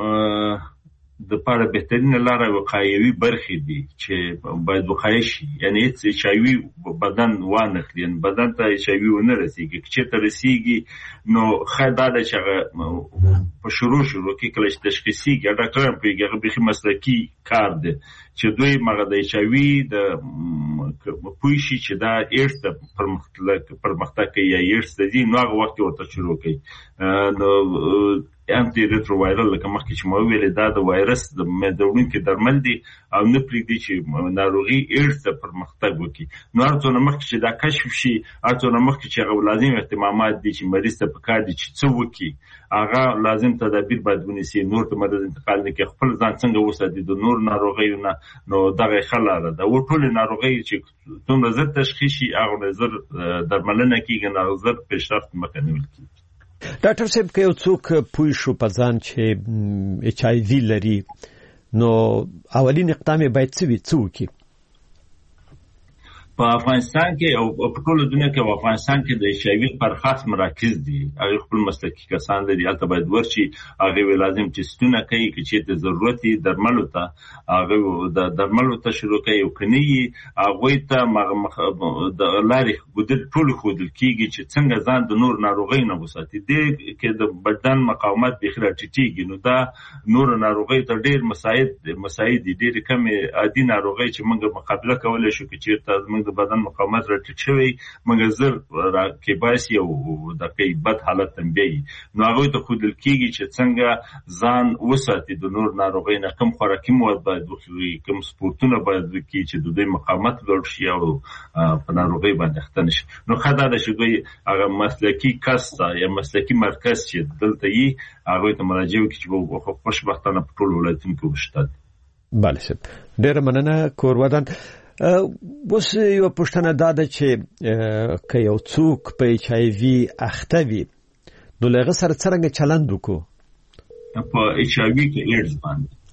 [SPEAKER 3] لپاره بهترینه لاره وقایوي برخې دي چې باید وقایع شي یعنی اچ آی وی بدن وانخلي بدن ته اچ آی وی ونه رسیږي چې ته رسیږي نو خدای چې په شروع کې کله چې تشخیصي ډاکټران په هغه به مسلکی کار دي چې دوی مغه د اچ آی وی د پوښي چې دا ایرس پرمختګ کوي یا ایرس دي نو هغه وخت ورته شروع کوي نو انټي ریټرووایرال لکه مخکې چې مو ویل دا د وایرس د مدونکو درمل دي او نه پرېږدي چې ناروغي ایرس ته پرمختګ وکړي نو هرڅو مخکې چې دا کشف شي هرڅو مخکې چې هغه لازم اهتمامات دي چې مریض ته پکار دي چې څه وکړي هغه لازم تدابیر باید ونیسي نور ته مرض انتقال نه کوي خپل ځان څنګه وساتي د نور ناروغیو نه نو دغه خلاله ده او ټول ناروغي چې څومره زر تشخیصي هغه زر درملنه کیږي نه زر پیشرفت مکنه کیږي
[SPEAKER 2] ډاکټر صاحب که یو څوک پوه شو په ځان چې اچ آی وی لري نو اولین اقدام باید څه وکړي
[SPEAKER 3] په افغانستان کې او په ټول دنیا کې په افغانستان کې د اچ آی وی پر خاص مراکز دي هغه خپل مسلکي کسان دي البته باید ورشي هغه لازم ټیسټونه کوي چې د ضرورتي درملو ته هغه د درملو ته شروع کوي او کني هغه ته د لارې ګډ ټول خودل کیږي چې څنګه ځان د نور ناروغي نه وساتي د کې د بدن مقاومت بخره ټیټیږي نو دا نور ناروغي ته ډېر مساعد دي ډېر کم عادي ناروغي چې موږ مقابله کولای شو چې د بدن مقاومت راټیټ شوی مګر زر کې باسي او د بد حالت تنبیه نو هغه ته خودل کیږي چې څنګه ځان وساتي د نور ناروغي نه کم خوراکي مواد باید وخوري کم سپورتونه باید وکړي چې د دوی مقاومت لوړ شي او په ناروغي باندې اخته نشي نو خدای د شګوي هغه مسلکی کاستا یا مسلکی مرکز چې دلته یې هغه ته مراجعه وکړي چې خوشبختانه په ټول ولایتونو کې وشته
[SPEAKER 2] بله سب ډېر مننه کورودان اوس یو پوښتنه دا ده چې که یو څوک په اچ آی وی اخته وي نو له هغه سره څنګه چلند وکړو
[SPEAKER 3] په اچ آی وی کې ایډز باندې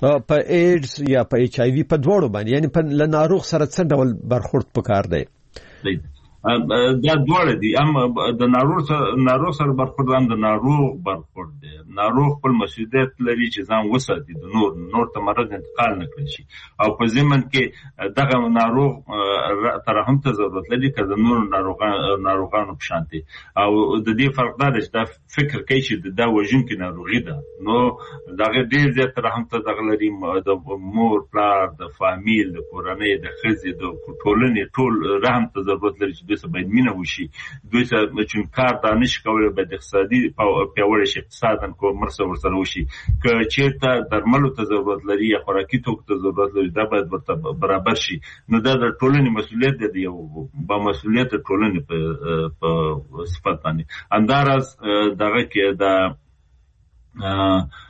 [SPEAKER 2] په ایډز یا په ایچ آی وی په دواړو باندې یعنی په ناروغ سره څه ډول برخورد پکار دی؟
[SPEAKER 3] دا دواړه دي، هم د ناروغ سره برخورد، هم د ناروغ برخورد دی. ناروغ خپل مسؤلیت لري چې ځان وساتي، د نور ته مرض انتقال نه کړي شي، او په ضمن کې دغه ناروغ ترحم ته ضرورت لري که د نور ناروغانو په شان دي. او د دې فرق دا دی چې دا فکر کوي چې دا وژونکې ناروغي ده، نو دغه ډېر زیات ترحم ته دغه لري، د مور پلار، د فامیل، د کورنۍ، د ښځې، د ټولنې ټول رحم ته ضرورت لري چې دوی سره باید مینه وشي. دوی سره چې کار دا نشي کولی، باید اقتصادي پیاوړی شي، اقتصاداً مرسته ورسره وشي. که چېرته درملو ته ضرورت لري یا خوراکي توکو ته ضرورت لري، دا باید ورته برابر شي. نو دا د ټولنې مسؤلیت دی، یو با مسؤلیت ټولنې په صفت باندې. همداراز دغه کې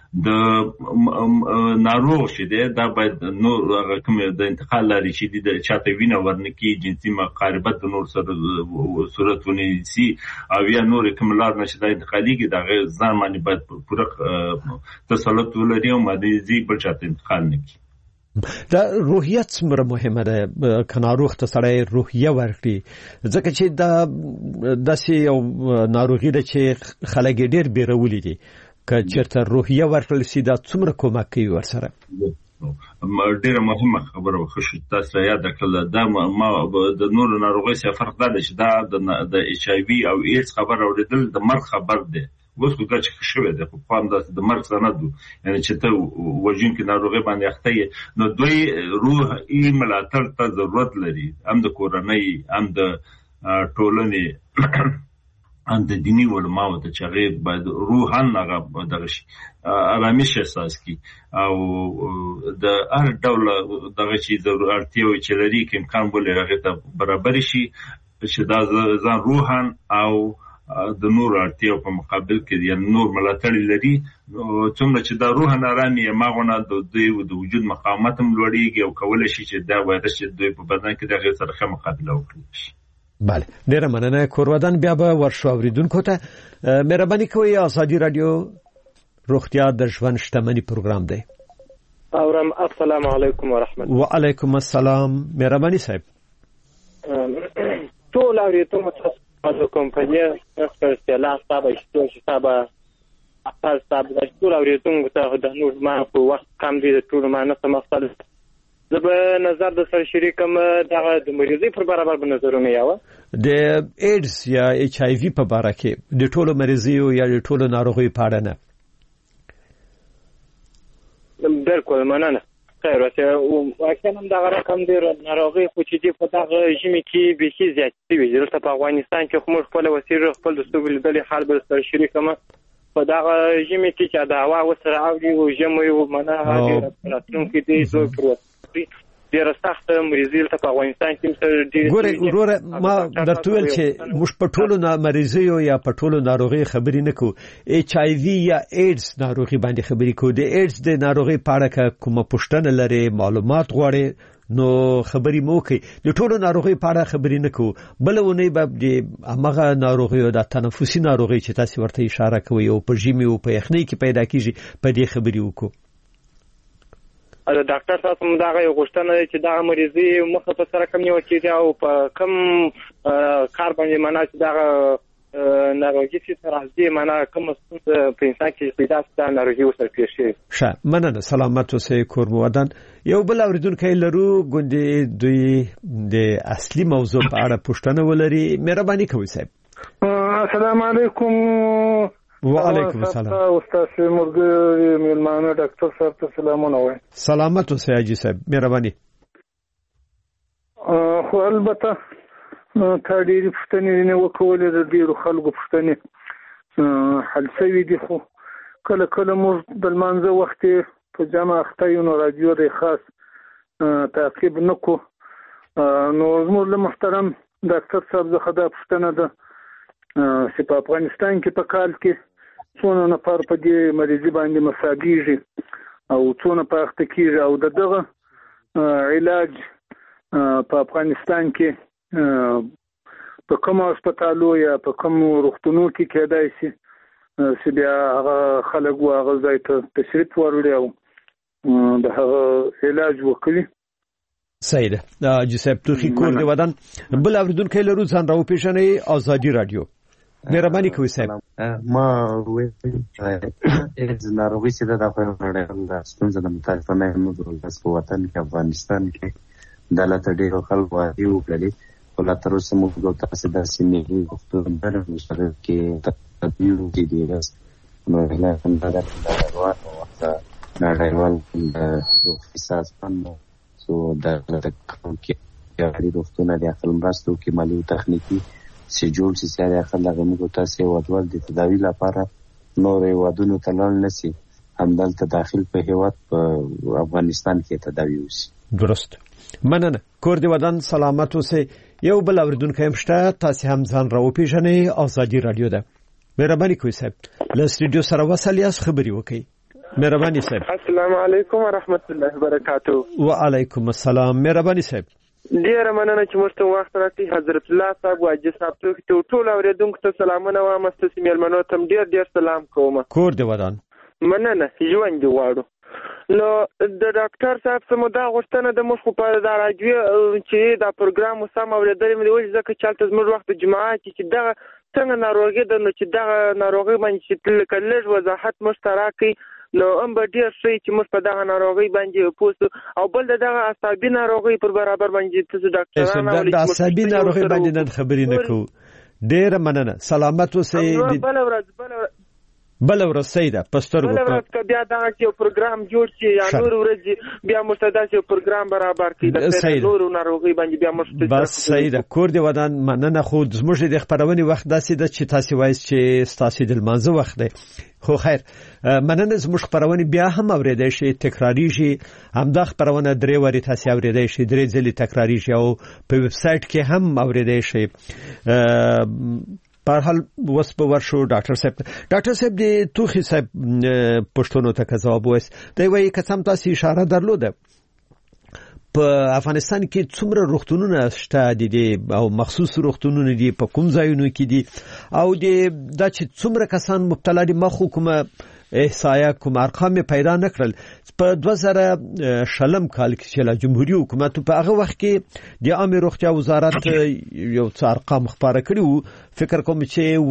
[SPEAKER 3] د ناروغ چې دی دا باید نور هغه کوم د انتقال لارې چې دي د چاته وینه ورنکي، جنسي مقاربت د نور سره صورت ونیسي، او یا نور کوم لار نه چې دا انتقالېږي، د هغې ځان باندې باید پوره تسلط ولري او مریضي بل چاته انتقال نه کړي.
[SPEAKER 2] دا روحیت څومره مهمه ده که ناروغ ته سړی روحیه ورکړي؟ ځکه چې دا داسې یو ناروغي ده چې خلک یې ډېر بیرولي دي، که چېرته روحیه ورکړل شي دا څومره کومک کوي ورسره؟
[SPEAKER 3] ډېره مهمه خبره وښه تاسو یاد کړله. دا ما د نورو ناروغۍ سره فرق دا دی چې دا د ایچ آی وي او ایډز خبر اورېدل د مرګ خبر دی. اوس خو دا چې ښه شوی دی، خو پام داسې د مرګ سره نه دو، یعنې چې ته وژونکې ناروغۍ باندې اخته یې، نو دوی روحي ملاتړ ته ضرورت لري، هم د کورنۍ، هم د ټولنې، هم د دیني علماو ته چې هغې باید روحاً هغه دغه شي، آرامش احساس کړي، او د هر ډول دغه چې اړتیاوې چې لري که امکان ولري هغې ته برابرې شي، چې دا ځان روحاً او د نور اړتیاو په مقابل کې یعنې نور ملاتړ لري. څومره چې دا روحاً ارامي هماغونه د دوی د وجود مقاومت هم لوړېږي، او کولی شي چې دا وایرس چې دوی په بدن کې د هغې سره ښه مقابله وکړي.
[SPEAKER 2] بله، ډیره مننه کورودن. بیا به ورشو اوریدونکو ته مهرباني کوئ. ازادي رادیو روغتیا د ژوند شتمني پروګرام دی.
[SPEAKER 6] اورم. السلام علیکم ورحمت الله.
[SPEAKER 2] وعلیکم السلام. مهرباني صاحب.
[SPEAKER 6] ټول اوریدونکو ته د کمپنۍ استعلا صاحب اشتو صاحب اپل صاحب د ټول اوریدونکو ته د نور ما په وخت کم دي، د ټول ما نه سمختل زه به نظر د سره شریکم دغه د مریضۍ پر برابر به نظرونه یاوه
[SPEAKER 2] د ایډز یا ایچ آی وی په باره کې د ټولو مریضیو یا د ټولو ناروغیو په اړه نه.
[SPEAKER 6] بالکل مننه. خیر اوسه واقعا دغه رقم دی ناروغي خو چې دی په دغه ژمي کې بیخي زیات وي. دلته په افغانستان کې خو موږ خپل وسیله خپل د ستوګل دلې حال به سره شریکم په دغه ژمي کې چې د هوا وسره اوړي او ژمي او منه هغه راتلونکي دی دوه پروت ډیر سخت مریضي ته په افغانستان کې ډیر
[SPEAKER 2] ګوره وروره ما درته ویل چې موږ په ټولو مریضیو یا په ټولو ناروغي خبرې نه کوو، ایچ آی وی یا ایډز ناروغي باندې خبرې کوو. د ایډز د ناروغي په اړه کومه پوښتنه لري، معلومات غواړي، نو خبرې مو کوي. د ټولو ناروغي په اړه خبرې نه کوو. بل ونی به د هغه ناروغي او د تنفسي ناروغي چې تاسو ورته اشاره کوي او په ژمي او په یخنۍ کې پیدا کیږي په دې خبرې وکړو.
[SPEAKER 6] دا ډاکټر تاسو موږ دغه غوښتنه چې دا مریضي مخه په سره کم نیول کېږي او په کم کار باندې معنا چې دا ناروغي چې راځي معنا کوم څه په انسان کې پیدا ستاسو ناروغي وسره پیښ شي.
[SPEAKER 2] ښه مننه. سلامت اوسئ کورمودان. یو بل اوریدونکی لرو ګوندې دوی د اصلي موضوع په اړه پوښتنه ولري. مهرباني کوئ صاحب.
[SPEAKER 7] السلام علیکم.
[SPEAKER 2] وعلیکم السلام.
[SPEAKER 7] استاد مرګ میلمانه ډاکټر صاحب ته سلامونه وایم.
[SPEAKER 2] سلامت اوسئ حاجی صاحب. مهرباني.
[SPEAKER 7] خو البته تا ډېرې پوښتنې نه وکولې، د ډېرو خلکو پوښتنې حل شوي دي، خو کله کله موږ د لمانځه وخت په جمع اخته یو، نو راډیو دی خاص تعقیب نه کو. نو زموږ له محترم ډاکټر صاحب څخه دا پوښتنه ده چې په افغانستان کې په کال کې څونه نفر په دې مریضي باندې مصابېږي او څونه په اخته کېږي، او د دغه علاج په افغانستان کې په کوم هسپتالو یا په کوم روغتونو کې کېدای شي چې بیا هغه خلک هغه ځای ته تشریف وروړي او د هغه علاج وکړي.
[SPEAKER 2] صحیح ده. جسب توخی کور دی ودان بل اوریدونکو لرو ځان راو پیژنې آزادی رادیو. مهرباني کوئ صاحب.
[SPEAKER 8] ما وایي ناروغي چې د افغانستان د ستونزې د متاسفانه موږ په وطن کې افغانستان کې د لاته ډیرو خلکو وادي وکړي او لا تر اوسه موږ تاسو د سیمې وختونو باندې مشترک کې تدبیر دي راس نو له همدا د وخت نړیوال د اقتصاد باندې سو د کې یاري وختونه د خپل مرستو کې مالی او تخنیکی سجول چې سره خلک موږ تاسو ودول د تداوی لپاره نور ودونو تلل نسی همدلته داخل په هیواد په افغانستان کې تداوی وسی.
[SPEAKER 2] درست. مننه. کور دی ودان سلامت اوسه. یو بل اوریدونکو هم شته تاسو هم ځان راو پیژنې آزادی رادیو ده. مهرباني کوئ صاحب له سټوډیو سره وسلیاس خبري وکي. مهرباني صاحب.
[SPEAKER 9] السلام علیکم ورحمت الله وبرکاته.
[SPEAKER 2] وعلیکم السلام. مهرباني صاحب.
[SPEAKER 9] ډیره مننه چې موږ ته وخت راکړي. حضرت الله صاحب واجب صاحب ته ټول اوریدونکو ته سلامونه وایم. ستاسو میلمنو ته ډیر سلام کوم.
[SPEAKER 2] کور دی ودان.
[SPEAKER 9] مننه. ژوند دی غواړو. نو د ډاکټر صاحب سمو دا غوښتنه د مخ په د راډیو چې دا پروګرام سم اوریدل مې وایي ځکه چې تاسو موږ وخت جمعه چې دا څنګه ناروغي ده نو چې دا ناروغي باندې چې کله وضاحت مشترکي نو هم به ډیر شي چې موږ په دغه ناروغي باندې پوښتنه او بل دغه عصبي ناروغي پر برابر باندې تاسو ډاکټرانو
[SPEAKER 2] د عصبي ناروغي باندې نن خبرې نه کوو. ډیر مننه. سلامت اوسئ. بل ورځ سیده پسترګو
[SPEAKER 9] بل ورځ بیا دا چې پروګرام جوړ شي یا نور ورځ بیا مستداسي پروګرام برابر کړي د نور ناروغي باندې بیا مستداسي.
[SPEAKER 2] بس سیده. کور دی ودان مننه. خو زموږ د خبرونې وخت داسې د چې تاسو وایي چې تاسو د منځ وخت دی. خو خیر مننه. زموږ خبرونه بیا هم اوریدای شي تکراری شي. همدا خبرونه درې وری تاسو اوریدای شي درې ځلې تکراری شي او په ویب سټ کې هم اوریدای شي. په حال وس په ورشو ډاکټر صاحب دی توخی صاحب پښتون ته جواب وایي. دی وایي که څم تاسو اشاره درلوده په افغانستان کې څومره روغتونونه شته دي او مخصوص روغتونونه دي په کوم ځایونو کې دي او دا چې څومره کسان مبتلا دي. مخ حکومت احصایه کوم ارقام پیدا نکړل په 2000 کال کې چې لا جمهوریت حکومت په هغه وخت کې د عامه روغتیا وزارت یو څه ارقام خبره کړو. فکر کوم چې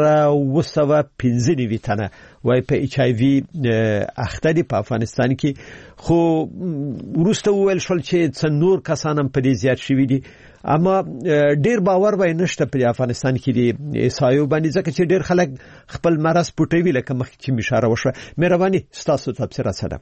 [SPEAKER 2] 2015 تنه وای په ایچ آی وی اخته دي په افغانستان کې. خو ورسته ویل شول چې څنور کسان هم په دې زیات شوي دي اما ډیر باور وای نشته په افغانستان کې دی ایسایو باندې ځکه چې ډیر خلک خپل مرض پټوي لکه مخکې چې مشاره وشوه. مهرباني تاسو تفسیر سره.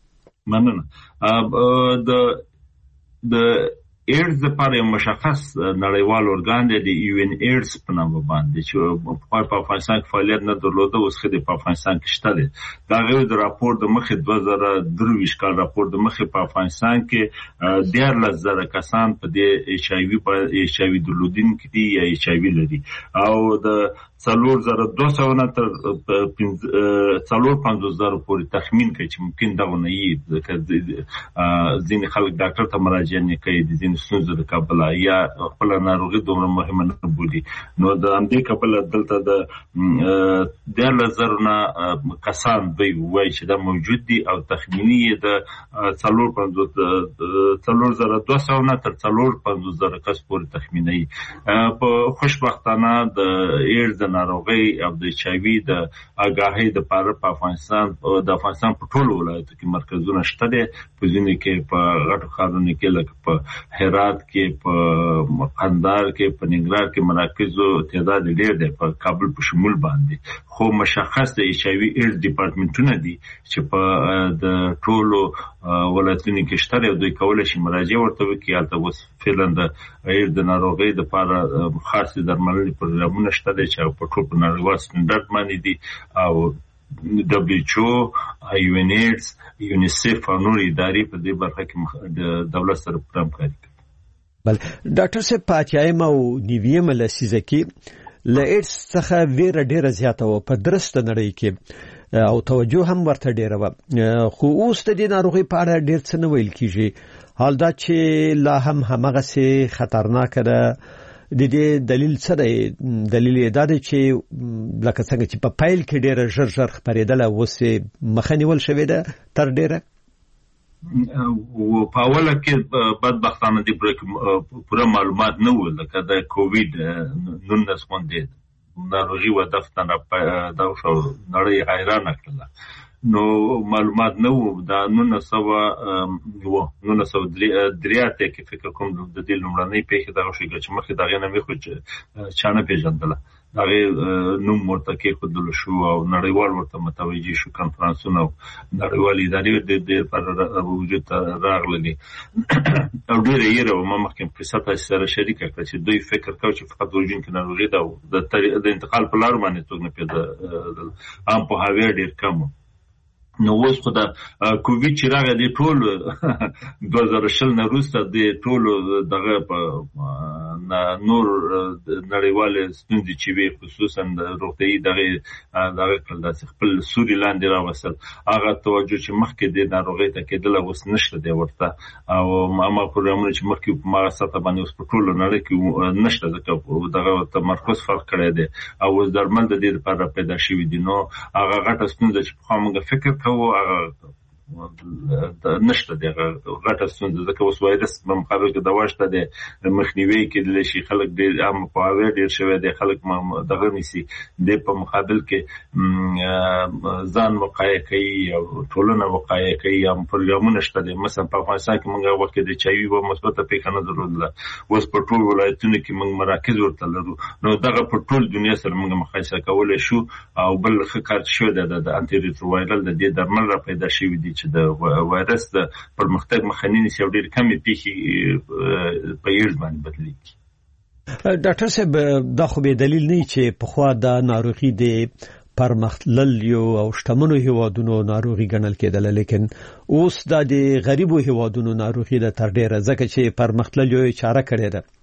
[SPEAKER 3] مننه. د ایډز لپاره مشخص نړیوال ارګان دی د یو ان ایډز په نام باندې چې په افغانستان کې فعالیت نه درلوده اوس خدای په افغانستان کې شته دی. دا غوډ د راپور د مخې 2023 کال راپور د مخې په افغانستان کې 13000 کسان په د ایچ آی وی درلودونکي دي یا ایچ آی وی لري او د 4200 نه تر 45,000 پورې تخمین کوي چې ممکن دا ونه وي ځکه ځینې خلک ډاکټر ته مراجعه نه کوي د ځینې ستونزو د کبله یا خپل ناروغي دومره مهمه نه بولي. نو د همدې کبله دلته د 10000 نه کسان دوی وایي چې دا موجود دي او تخمینی د 4200 نه تر 45,000 کس پورې تخمینی. په خوشبختانه د ایډز د ناروغي او د ایچ آی وی د آگاهی د پاره په افغانستان په ټولو ولایتو کې مرکزونه شته دي. په ځینې کې په غټو ښارونو کې لکه په هرات کې په قندهار کې په ننګرهار کې مراکزو تعداد ډېر دی په کابل په شمول باندې. خو مشخص د ایچ آی وی ایډز ډپارټمنټونه دي چې په د ټولو ولایتونو کې شته او دوی کولای شي مراجعه ورته وکړي. البته اوس فعلا د ایډز د ناروغۍ لپاره خاص درملنې پروګرامونه شته دي چې په ټول نړیوال سټنډرډ باندې دي او WHO یو ان ایډز یونیسف او نور ادارې په دې برخه کې د دولت سره همکاري کوي.
[SPEAKER 2] بل ډاکټر صاحب پاتایم او نیویم لسیزه کې ل ایډز څخه ویره ډیره زیاته و په درسته نړۍ کې او توجه هم ورته ډیره و. خو اوس د دې ناروغي په اړه ډیر څه نه ویل کیږي. حال دا چې لا هم همغه سي خطرناک ده. د دې دلیل څه دی؟ دلیل دا دی چې لکه څنګه چې په پایل کې ډیره ژر خبرېدل او اوس مخنیول شوې ده تر ډیره.
[SPEAKER 3] په اوله کې بدبختانه دي پوره معلومات نه و لکه د کووید 19 باندې ناروغي و دفتر دا شو نړۍ حیرانه کړله نو معلومات نه و دا 1903 کې فکر کوم د دې لومړنۍ پیښه دا شو چې مخکې دا غنه مې خو چانه پیژندله هغه نوم ورته کې خودلو شو او نړیوال ورته متوجي شو کنفرانسونه نړیوال ادارې د پر وجود راغلي او ډېر یې ما مخکې په ساته سره شریک کړ چې دوی فکر کاوه چې فقط ورجین کې ناروغي دا د انتقال په لار باندې څوک نه پیدا عام په هاوی ډېر کم نو اوس خو دا کووید چې راغی د ټول 2020 نه وروسته د ټول دغه نور نړیوال ستونزې چې وي خصوصا د روغتیايي دغه کړل د خپل سوري لاندې راوستل هغه توجه چې مخکې د ناروغۍ ته کېدل اوس نشته دی ورته او ما پروګرامونه چې مخکې په ما ساته باندې اوس په ټول نړۍ کې نشته ځکه دغه تمرکز فرق کړی دی او اوس درمل د دې لپاره پیدا شوي دي نو هغه غټه ستونزه چې په موږ فکر کوو هغه نشته دی غټه ستونزه ځکه اوس وایرس په مقابل کې دوا شته دی مخنیوي کېدلی شي خلک ډېر عام په هاوی ډېر شوی دی خلک دغه نیسي د په مقابل کې ځان وقایه کوي او ټولنه وقایه کوي هم پروګرامونه شته دی مثلا په افغانستان کې موږ وخت کې د چایوي و مثبته پیښه نه درلودله اوس په ټول ولایتونو کې موږ مراکز ورته لرو نو دغه په ټول دنیا سره موږ مقایسه کولی شو او بل ښه کار شوی دی د انټي ریټرووایرل د دې درمل را پیدا شوي دي چې د وایرس د پرمختګ مخه نیسي او ډېر کمې پیښې په ایډز باندې بدلېږي.
[SPEAKER 2] ډاکټر صاحب دا خو به دلیل نه چې پخوا د ناروغي د پرمختللو او شتمنو هیوادونو ناروغي ګڼل کېدله لیکن اوس د غریبو هیوادونو ناروغي د تر ډیره ځکه چې پرمختللو چاره کړې ده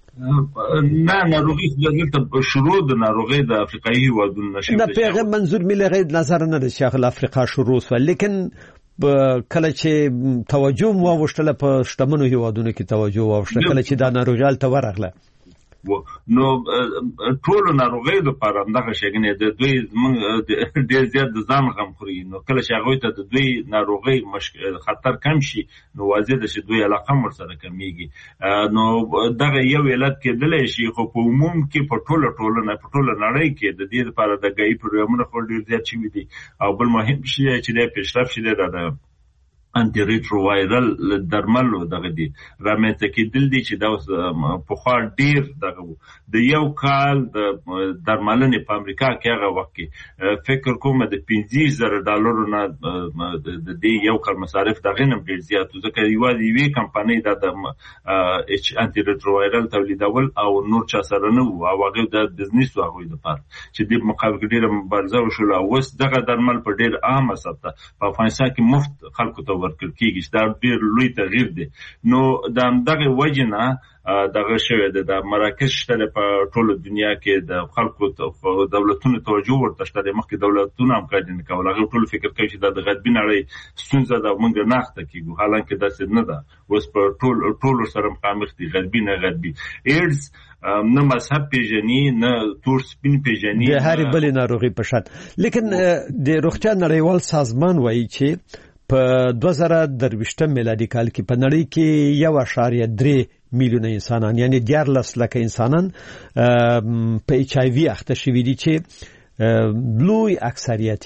[SPEAKER 3] نه ناروغي دلته شروع د ناروغي د افریقایي هیوادونو نشي
[SPEAKER 2] نه پیغام منظور ملي غیر نظر نه د شیخ افریقا شروع و لیکن کله چې توجه مو واوښتله په شتمنو هیوادونو کې توجه واوښتله کله چې دا ناروغي هلته ورغله
[SPEAKER 3] نو ټول ناروغي لپاره دغه شګنې د دوی ډېر زیات د ځان غم خوري نو کله چې هغه ته د دوی ناروغي خطر کم شي نو واضح ده چې دوی علاقه ورسره کمیږي نو دغه یو علت کېدلی شي خو په عموم کې په ټوله نړۍ کې د دې لپاره د ګاهي پروګرامونه خو ډېر زیات شوي دي او بل مهم شی چې د پیشرفت شي د انټي ریټرووایرل درملو دغه دي رامنځته کېدل دي چې دا پخوا ډېر دغه د یو کال د درملنې په امریکا کې هغه وخت کې فکر کوم د $15,000 نه د دې یو کال مصارف دغه نه ډېر زیات ځکه یوازې یوې کمپنۍ د انټي ریټرووایرل تولیدول او نور چا سره نه وو او هغه د بزنس هغوی لپاره چې د مقابل کې ډېره مبارزه وشوله اوس دغه درمل په ډېر عامه سطح په افغانستان کې مفت خلکو ته ورکړل کېږي چې دا ډېر لوی تغییر دی نو د همدغه وجې نه دغه شوی دی د مراکز شته په ټوله دنیا کې د خلکو دولتونو توجه ورته شته دی مخکې دولتونه همکاري نه کوله هغه ټول فکر کوي چې دا د غربي نړۍ ستونزه ده موږ نه اخته کېږو حالانکه داسې نه ده اوس په ټولو سره مخامخ دي غربي نه غربي ایډز نه مذهب پیژني نه تور سپین پیژني
[SPEAKER 2] د هرې بلې ناروغي په شان لیکن د روغتیا نړیوال سازمان وایي چې په 2023 میلادي کال کې په نړۍ کې 1.3 میلیونه انسانان یعنی 14 لکه انسانان په ایچ آی وی اخته شوي دي چې لوی اکثریت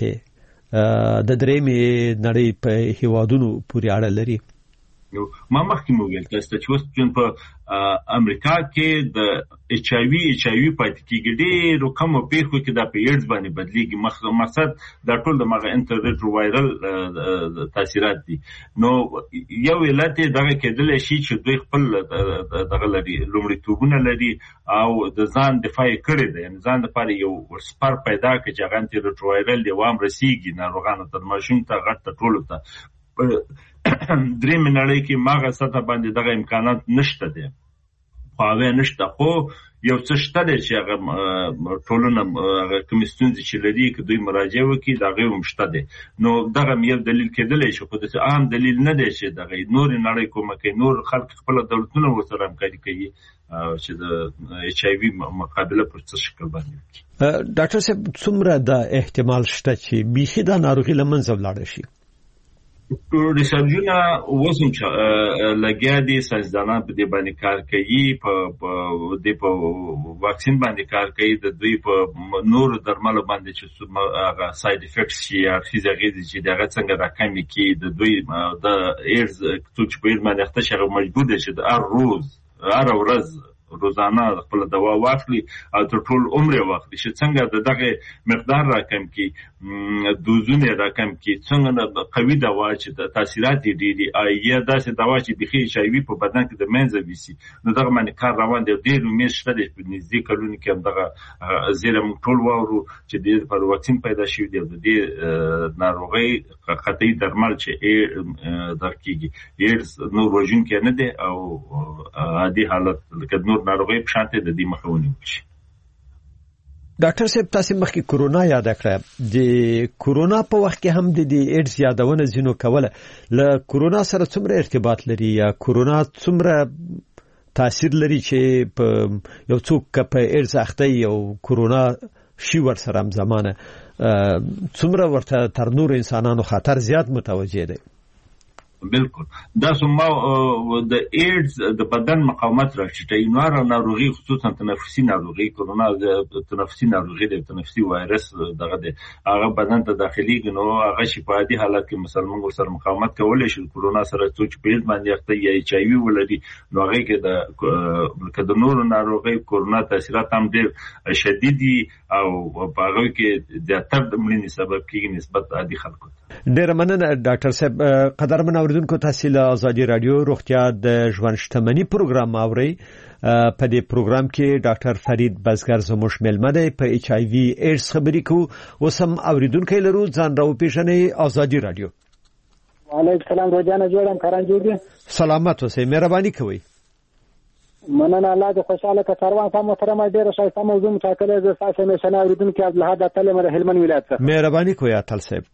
[SPEAKER 2] د درېمې نړۍ په هیوادونو پورې اړه لري
[SPEAKER 3] ما مخکې مو ویل تاسو چې اوس په امریکا کې د ایچ آی وی پاتې کېږي ډېرو کمو پیښو کې دا په ایډز باندې بدلېږي مقصد دا ټول د مغه انټر ریټرووایرل تاثیرات دي نو یو علت دغه کېدلی شي چې دوی خپل دغه لري لومړیتوبونه لري او د ځان دفاع کړی دی یعنې ځان دپاره یو سپر پیدا کړي چې هغه انټي ریټرووایرل دی وام رسېږي ناروغانو ته ماشوم ته غټ ته ټولو ته درېمې نړۍ کې ماغه سطح باندې دغه امکانات نشته دی خو هغه نشته خو یو څه شته دی چې هغه ټولنه هغه کومې ستونزې چې لري که دوی مراجعه وکړي د هغې هم شته دی نو دغه یو دلیل کېدلی شي خو داسې عام دلیل نه دی چې دغه نورې نړۍ کومه کوي نور خلک خپله دولتونه ورسره همکاري کوي چې د ایچ آی وی مقابله پر څه شکل باندې وکړي
[SPEAKER 2] ډاکټر صاحب څومره د احتمال شته چې بیخي دا ناروغي له منځه ولاړه شي
[SPEAKER 3] ریسرچونه وسم لګیا دي ساينسدانان په دې باندې کار کوي په واکسین باندې کار کوي د دوی په نور درملو باندې چې هغه ساید افیکټس شي اخیزه غیږي چې دغه څنګه راکمي کی د دوی د ایرز چې په ایرز باندې اخته شغه مجبور دي چې هر ورځ روزانه خپل دوا واخلي او تر ټول عمر واخلي چې څنګه دغه مقدار راکم کی دوزونه راکم کی څنګه قوي دوا چې تاثیرات دي یا داسې دوا چې د خې شایوي په بدن کې د منځ ویسي نو دغه باندې کار روان دی ډېر امید شته د نږدې کلونو کې دغه زیرم ټول وورو چې د پر واکسین پیدا شي دی د ناروغي خطي درمل چې درکېږي ایرز نو روجین کې نه دی او عادي حالت لکه نور ناروغي په شانته د دې مخاوني شي.
[SPEAKER 2] ډاکټر صاحب تاسو مخکې کورونا یاد کړه د کورونا په وخت کې هم د ایډز یادونه زینو کوله له کورونا سره څومره ارتباط لري یا کورونا څومره تاثیر لري چې په یو څوک په ایډز اخته یو کورونا شي ور سره هم زمانه څومره ورته تر نور انسانانو خطر زیات متوجه دي.
[SPEAKER 3] بالکل دا سمه د ایډز د بدن مقاومت راټیټوي نو ناروغي خصوصا تنفسي ناروغي کورونا د تنفسي ناروغي د تنفسي وایرس دغه د هغه بدن ته داخلي نو هغه شفاهي حالت کې مثلا موږ سره مقاومت کولای شي کورونا سره چې په ایډز باندې اخته یا ایچ آی وی ولري نو هغه کې د نور ناروغي کورونا تاثیرات هم ډېر شدید دي او په هغه کې زیاتره د مړینې سبب کېږي نسبت عادي خلکو.
[SPEAKER 2] ډېر مننه ډاکټر صاحب. قدرمن اوریدونکو تاسو له ازادي رادیو روغتیا د ژوند شتمنۍ پروګرام اورئ. په دې پروګرام کې ډاکټر فرید بزګر زموږ ملمه دی په ایچ آی وی ایډز خبرې کوو. وسم اوریدونکو لرو ځان راو پیژنې ازادي رادیو.
[SPEAKER 10] وعلیکم السلام روزانه جوړم کرانجوړي.
[SPEAKER 2] سلامات اوسئ مهرباني کوئ.
[SPEAKER 10] مننه الله دې خوشاله که سروان صاحب محترم ډېر شایسته موضوع مټاکلې ز تاسو نشنه اوریدونکو عبدالحد اتل مر هلمند ولایت څخه.
[SPEAKER 2] مهرباني کوئ اتل صاحب.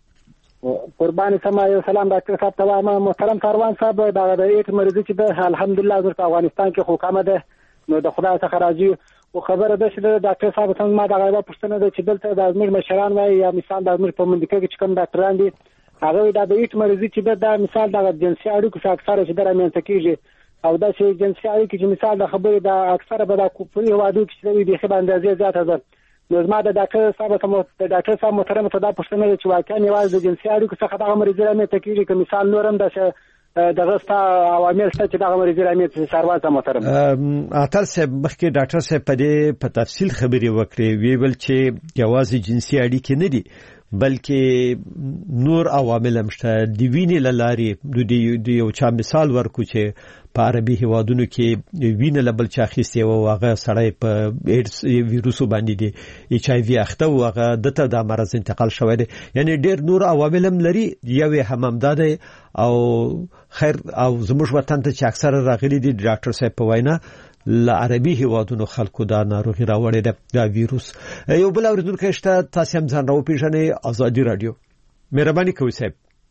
[SPEAKER 10] قرباني سما یو سلام ډاکټر صاحب ته محترم سروان صاحب دا د ایټ مریض چې د الحمدلله زر په افغانستان کې حکومت ده نو د خدای څخه راځي او خبره ده چې ډاکټر صاحب څنګه ما دا غوښتنه پوښتنه ده چې دلته د ازمیر مشران وای یا مثال د ازمیر په منځ کې کوم ډاکټران دي هغه د ایټ مریض چې د مثال د جنسي اړیکو څخه اکثره چې درامینځ کیږي او دا چې جنسي اړیکې چې مثال د خبرې د اکثره به د کوپري هوادو کې د دې خبر اندازې زیاته ده نو زما د ډاکټر صاحب محترم ته دا پوښتنه ده چې واقعا یوازې د جنسي اړیکو څخه دغه مریض رامینځ کیږي که مثال نورم د دغه ستا عوامل څه چې دغه مریض رامینځ سروان صاحب محترم.
[SPEAKER 2] اتل صاحب مخکې ډاکټر صاحب په تفصیل خبرې وکړې ویل چې یوازې جنسي اړیکې نه دي بلکې نور عوامل هم شته د وینې له لارې د یو چا مثال ورکو چې په عربي هیوادونو کې وینه له بل چا اخیستې او هغه سړی په ایډز ویروس باندې دی ایچ آی وی اخته او هغه دته د مرض انتقال شوی دی یعنی ډېر نور عوامل هم لري یو هم دا دی او خیر او زموږ وطن ته چې اکثر راغلي دي ډاکټر صاحب په وینا ل عربي هیوادونو خلکو دا ناروغي راوړې ده دا ویروس. یو بل اوریدونکو شته تاسو هم ځان راو پیژنې ازادي رادیو. مهرباني کوئ صاحب.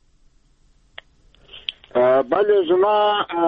[SPEAKER 11] بله زما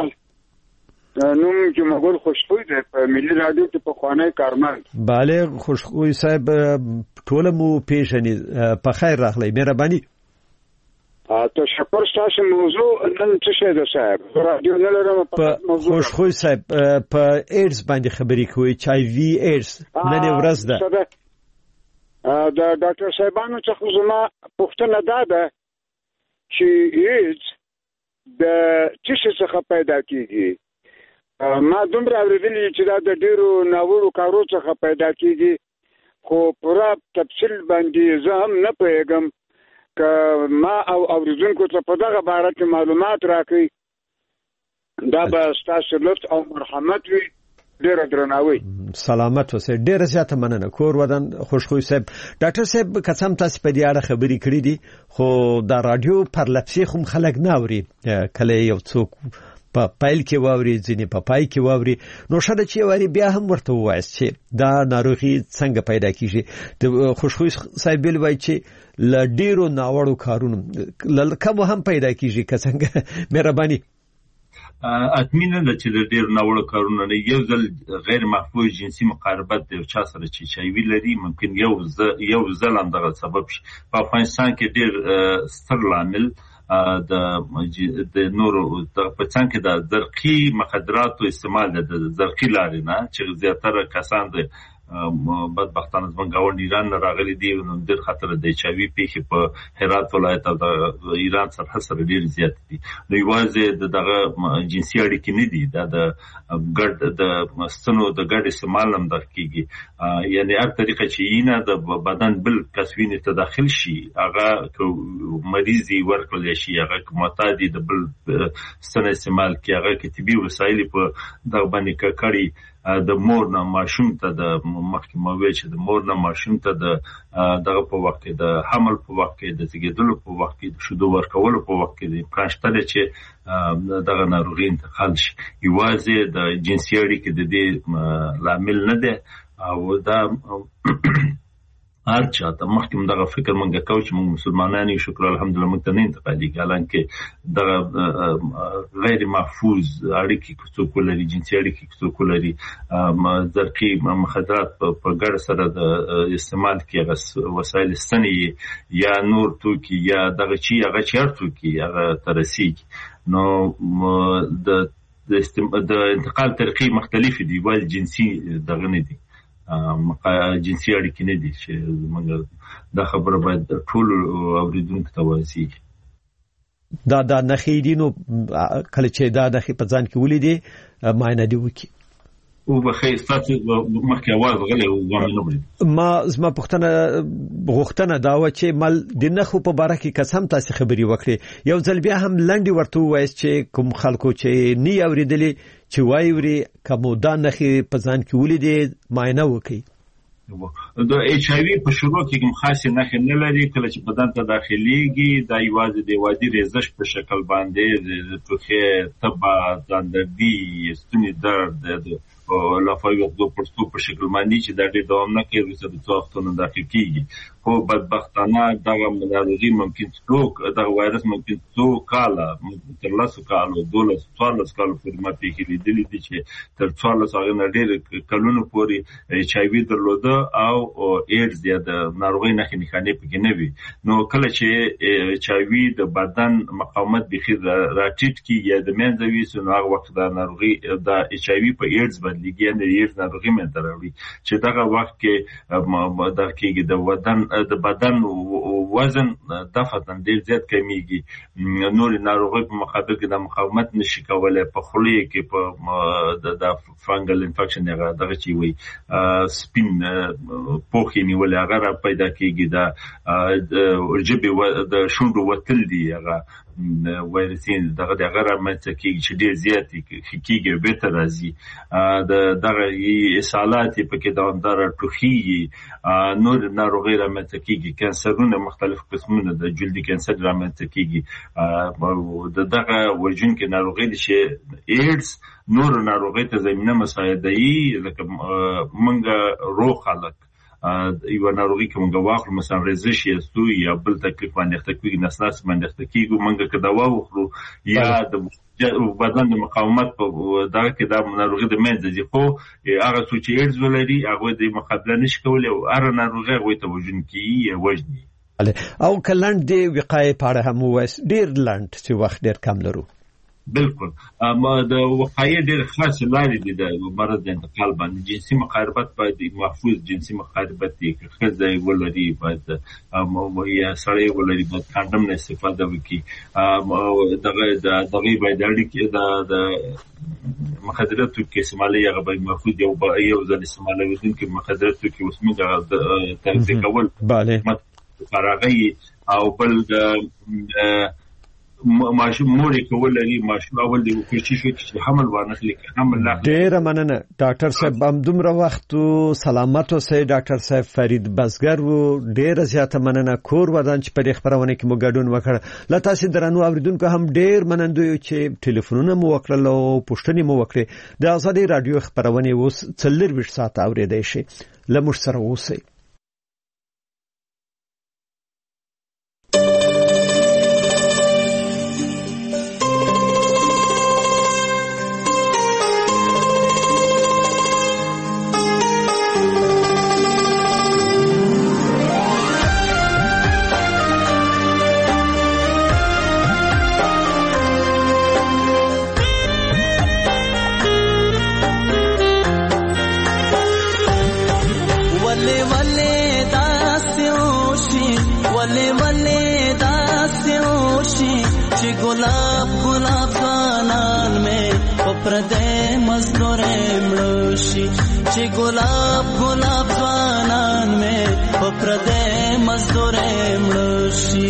[SPEAKER 11] نوم چې مغول خوشخوی دی په ملي رادیو کې په خوانی کارمند.
[SPEAKER 2] bale خوشخوی صاحب ټول مو پیژنې په خیر راغلی مهرباني.
[SPEAKER 11] تشکر تاسو موضوع نن څه شه ده صاحب رادیو نه لرم په موضوع
[SPEAKER 2] خوشخوی صاحب په ایډز باندې خبرې کوي ایچ آی وی ایډز نن ورځ ده
[SPEAKER 11] د ډاکټر صاحبانو څخه زما پوښتنه ده چې ایډز د څه څخه پیدا کیږي. ما دومره اورېدلي چې دا د ډیرو ناوړو کارو څخه پیدا کیږي خو پوره تفصیل باندې زه هم نه پوهېږم که ما او اوریدونکو ته په دغه باره کې معلومات راکړي دا به ستاسو لطف او مرحمت وي. ډېر درناوی.
[SPEAKER 2] سلامت اوسئ. ډېر زیاته مننه. کور ودان خوشخوی صاحب. ډاکټر صاحب قسم تاسو په دې اړه خبرې کړې دي خو دا رادیو پر لپسې خو خلک نه اوري کله یو څوک په پایل کې واوري ځینې په پای کې واوري نو شاده چې وری بیا هم ورته وایي چې دا ناروغي څنګه پیدا کیږي. د خوشخوی صاحب ویل وایي چې ل ډیرو ناوړو کارونو لکه هم پیدا کیږي که څنګه مهرباني.
[SPEAKER 3] اطمینان ده چې د ډېر ناوړه کارونه نه یو ځل غیر محفوظ جنسي مقاربت د چا سره چې چایوي لري ممکن یو ځل هم دغه سبب شي. په افغانستان کې ډېر ستر لامل د نورو په څنګه کې د زرقي مخدراتو استعمال د زرقي لارې نه چې زیاتره کسان د بدبختانه زمونږ ګاونډ ایران نه راغلي دي نو ډېر خطر د HIV پیښې په هرات ولایت او د ایران سره ډېر زیات دي نو یوازې دغه جنسي اړیکې نه دي دا د ګډ د ستنو د ګډ استعمال هم د کېږي یعنی هر طریقه چې نه د بدن بل کسوینه ته داخل شي هغه مریضي ورکول شي هغه معتادي د بل ستنه استعمال کوي هغه کې طبي وسایل په دغه باندې کړي د مور نه ماشوم ته د مخکې موویل چې د مور نه ماشوم ته د دغه په وخت کې د حمل په وخت کې د زیږیدلو په وخت کې د شیدو ورکولو په وخت کې د امکان شته چې دغه ناروغي انتقال شي یوازې د جنسي اړیکې د دې لامل نه دی او دا هر چاته مخکې دغه فکر مونږ کوو چې مونږ مسلمانان یو شکر الحمدلله مونږ ته نه انتقالېږي حالانکه دغه غیر محفوظ اړیکې څوک ولري جنسي اړیکې څوک ولري زرقي مخدرات په ګډه سره د استعمال کې وسایل ستنې یا نور توکي یا دغه هغه چیر توکي هغه ترسيږي نو د انتقال طریقې مختلفې دي ول جنسي دغه نه دي جنسي اړیکې نه دي چې موږ دا خبره باید ټول اوریدونکو ته ورسیږي
[SPEAKER 2] دا نخې دي نو کله چې دا نخې په ځان کې ولیدي معاینه دی وکي
[SPEAKER 3] او بخیر ستاسو مخکې आवाज غلې او غوښنه
[SPEAKER 2] ما زما غوښتنه دا و چې مل د نخو په باره کې قسم تاسو خبري وکړي یو ځل بیا هم لنډي ورته وایي چې کوم خلکو چې نی اوریدلې چې وایوري کوم دا نخې په ځان کې ولیدي معاینه وکړي
[SPEAKER 3] د HIV په شروع کې کوم خاصه نښې نه لري کله چې بدن ته داخليږي دا یوازې د وادي ریزش په شکل باندې د توخه تبع ځاندردي ستوني درد او لافایو د پرستو په شکل باندې چې دا ډېر دوام نه کوي چې د څو وختونو داخل کیږي خو بدبختانه دغه ناروغي ممکن څوک دغه وایرس ممکن څو کاله تر 10 کالو 12 کالو پورې ماته کې لیدلې دي چې تر 14 هغه ډېر کلونو پورې HIV درلوده او ایډز یا د ناروغي نښې نښانې پکې نه وي نو کله چې HIV د بدن مقاومت بخیر راټیټ کی یا د منځوي سن هغه وخت د ناروغي د HIV په ایډز بدلېږي نه ایډز ناروغي مې تراوي چې دغه وخت کې د کېږي د بدن وزن دفعتاً ډېر زیات کمیږي نور ناروغي په مقابل کې د مقاومت نشي کولای په خولې کې په د فنګل انفیکشن دغه چی وي سپین پوخي نیول هغه پیدا کېږي د جبه د شونډو وتل دي هغه وایرسین دغه رامنځته کېږي چې ډېر زیات کېږي به تر راځي دغه اسهالات په کې دوامداره ټوخي نور ناروغي رامنځته کېږي کانسرونه مختلف قسمونه د جلدي کانسر رامنځته کېږي دغه وژونکې ناروغي چې ایډز نور ناروغي ته زمينه مساعدهي لکه منګه روغ خلک یو ناروغي کوم غواخل مثلا رزش یستو یا بل تکلیف باندې تکوي نسناس باندې تکيګو منګه که دوا وخورو یا د بدن د مقاومت په دغه کې د ناروغي د منځ دي خو هغه څو چې ایډز ولري هغه د مقابله نشي کولای او هر ناروغي هغه ته وژونکي وژني
[SPEAKER 2] او کلند دی وقایې پاره هم وس ډیر لاند چې وخت ډیر کم لرو
[SPEAKER 3] بالکل اما د وقایې ډېر خاص لارې دي د مرض د انتقال باندې جنسي مقاربت باید محفوظ جنسي مقاربت دي که ښځه ولري باید یا سړی ولري باید کاندوم نه استفاده وکړي دغه باید اړیکې د مخدراتو کې استعمالي هغه باید محفوظ یو ځل استعمالوي چې مخدراتو کې اوس موږ د تغذیه کول
[SPEAKER 2] bale
[SPEAKER 3] فراغي او بل د ماشوم موري کولري ماشوم اول دی کوشش وکړي چې حمل ورنخلي حمل لا
[SPEAKER 2] ډیر مننه ډاکټر صاحب هم دومره وخت سلامت اوسئ ډاکټر صاحب فرید بزګر وو ډیر زیاته مننه کور ودان چې په خبرونه کې مو ګډون وکړ لا تاسو درنو اوریدونکو هم ډیر منندوی چې ټلیفونونه مو وکړل او پوښتنې مو وکړې د آزادي رادیو خبرونه اوس 24 ساعت اوریدئ شي لمر سره اوسئ
[SPEAKER 12] پردې مزدورې مړشي چې ګلاب ګلاب ځوانان مې په پردې مزدورې مړشي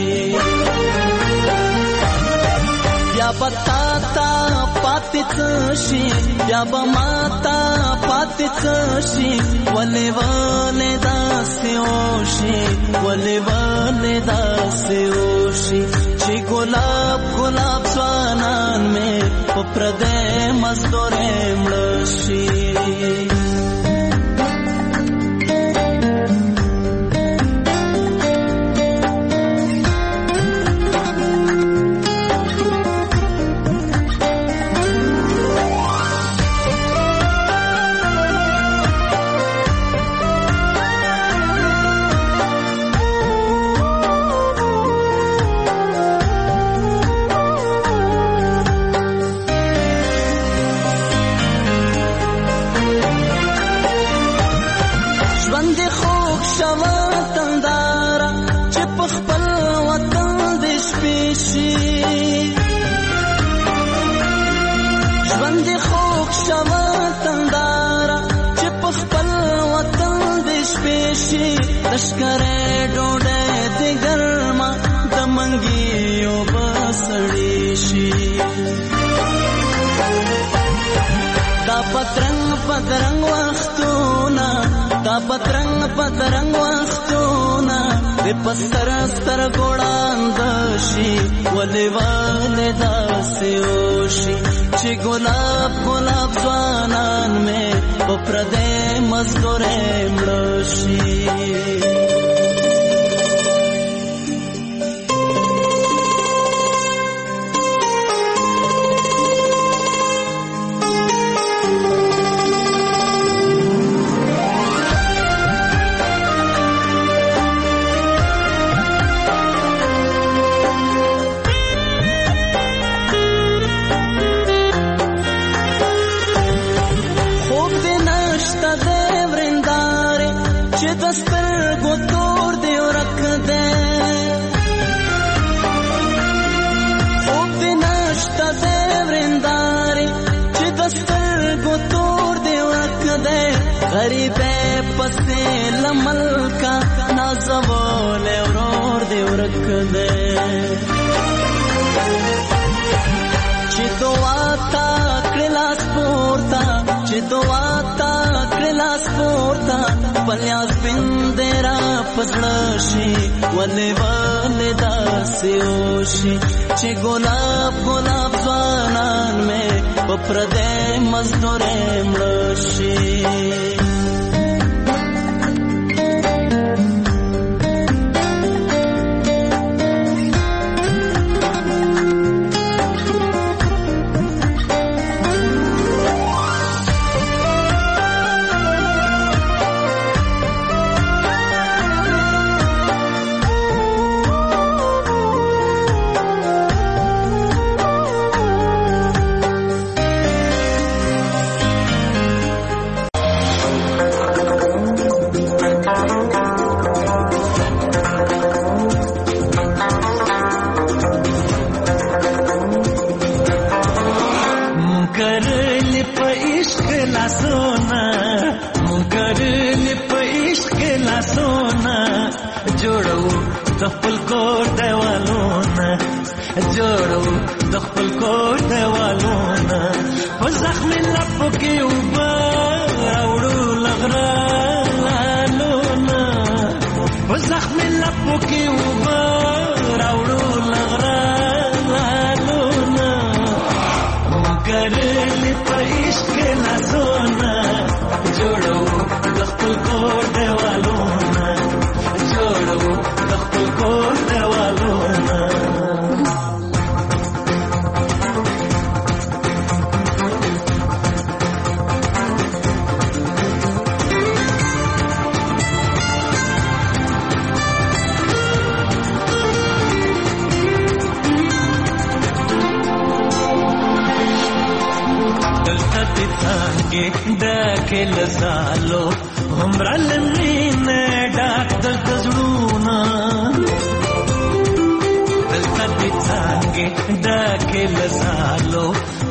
[SPEAKER 12] بیا بتا تا پاتې څشي بیا به ماتا پاتې څشي ولې ولې داسې وشي ولې ولې داسې وشي چې ګلاب ګلاب ځوانان مې په پردې مزدورې مړشي لشکره ډوډۍ د ګرما د منګیو بسړی شي دا پترنګ پترنګ وختونه دا پترنګ پترنګ وختونه د پستر ستر ګوړاند شي ولې ولې داسې وشي چې ګلاب ګلاب ځوانان مې په پردې مزدورې مړشي غریبه پسې لمل کا نازول ورور دی ورک دے چې دعا تا کلاس پورتا چې دعا تا کلاس پورتا پلیاس بندرا پسړشي ولې ولې داسې وشي چې ګلاب ګلاب ځوانان مې په پردې مزدورې مړشي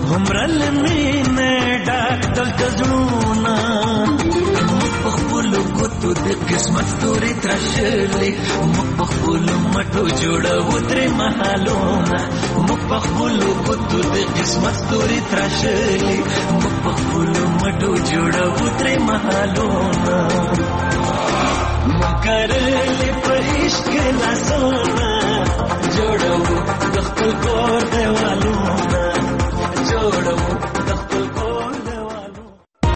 [SPEAKER 12] همرل مینه ډاک دلته زړونه موږ په خپلو ګوتو د قسمت ستوري تراشلې موږ په خپلو مټو جوړوو ترې مهالونه موږ په خپلو ګوتو د قسمت ستوري تراشلې موږ په خپلو مټو جوړوو ترې مهالونه مګر له پرېښ کې لاسونه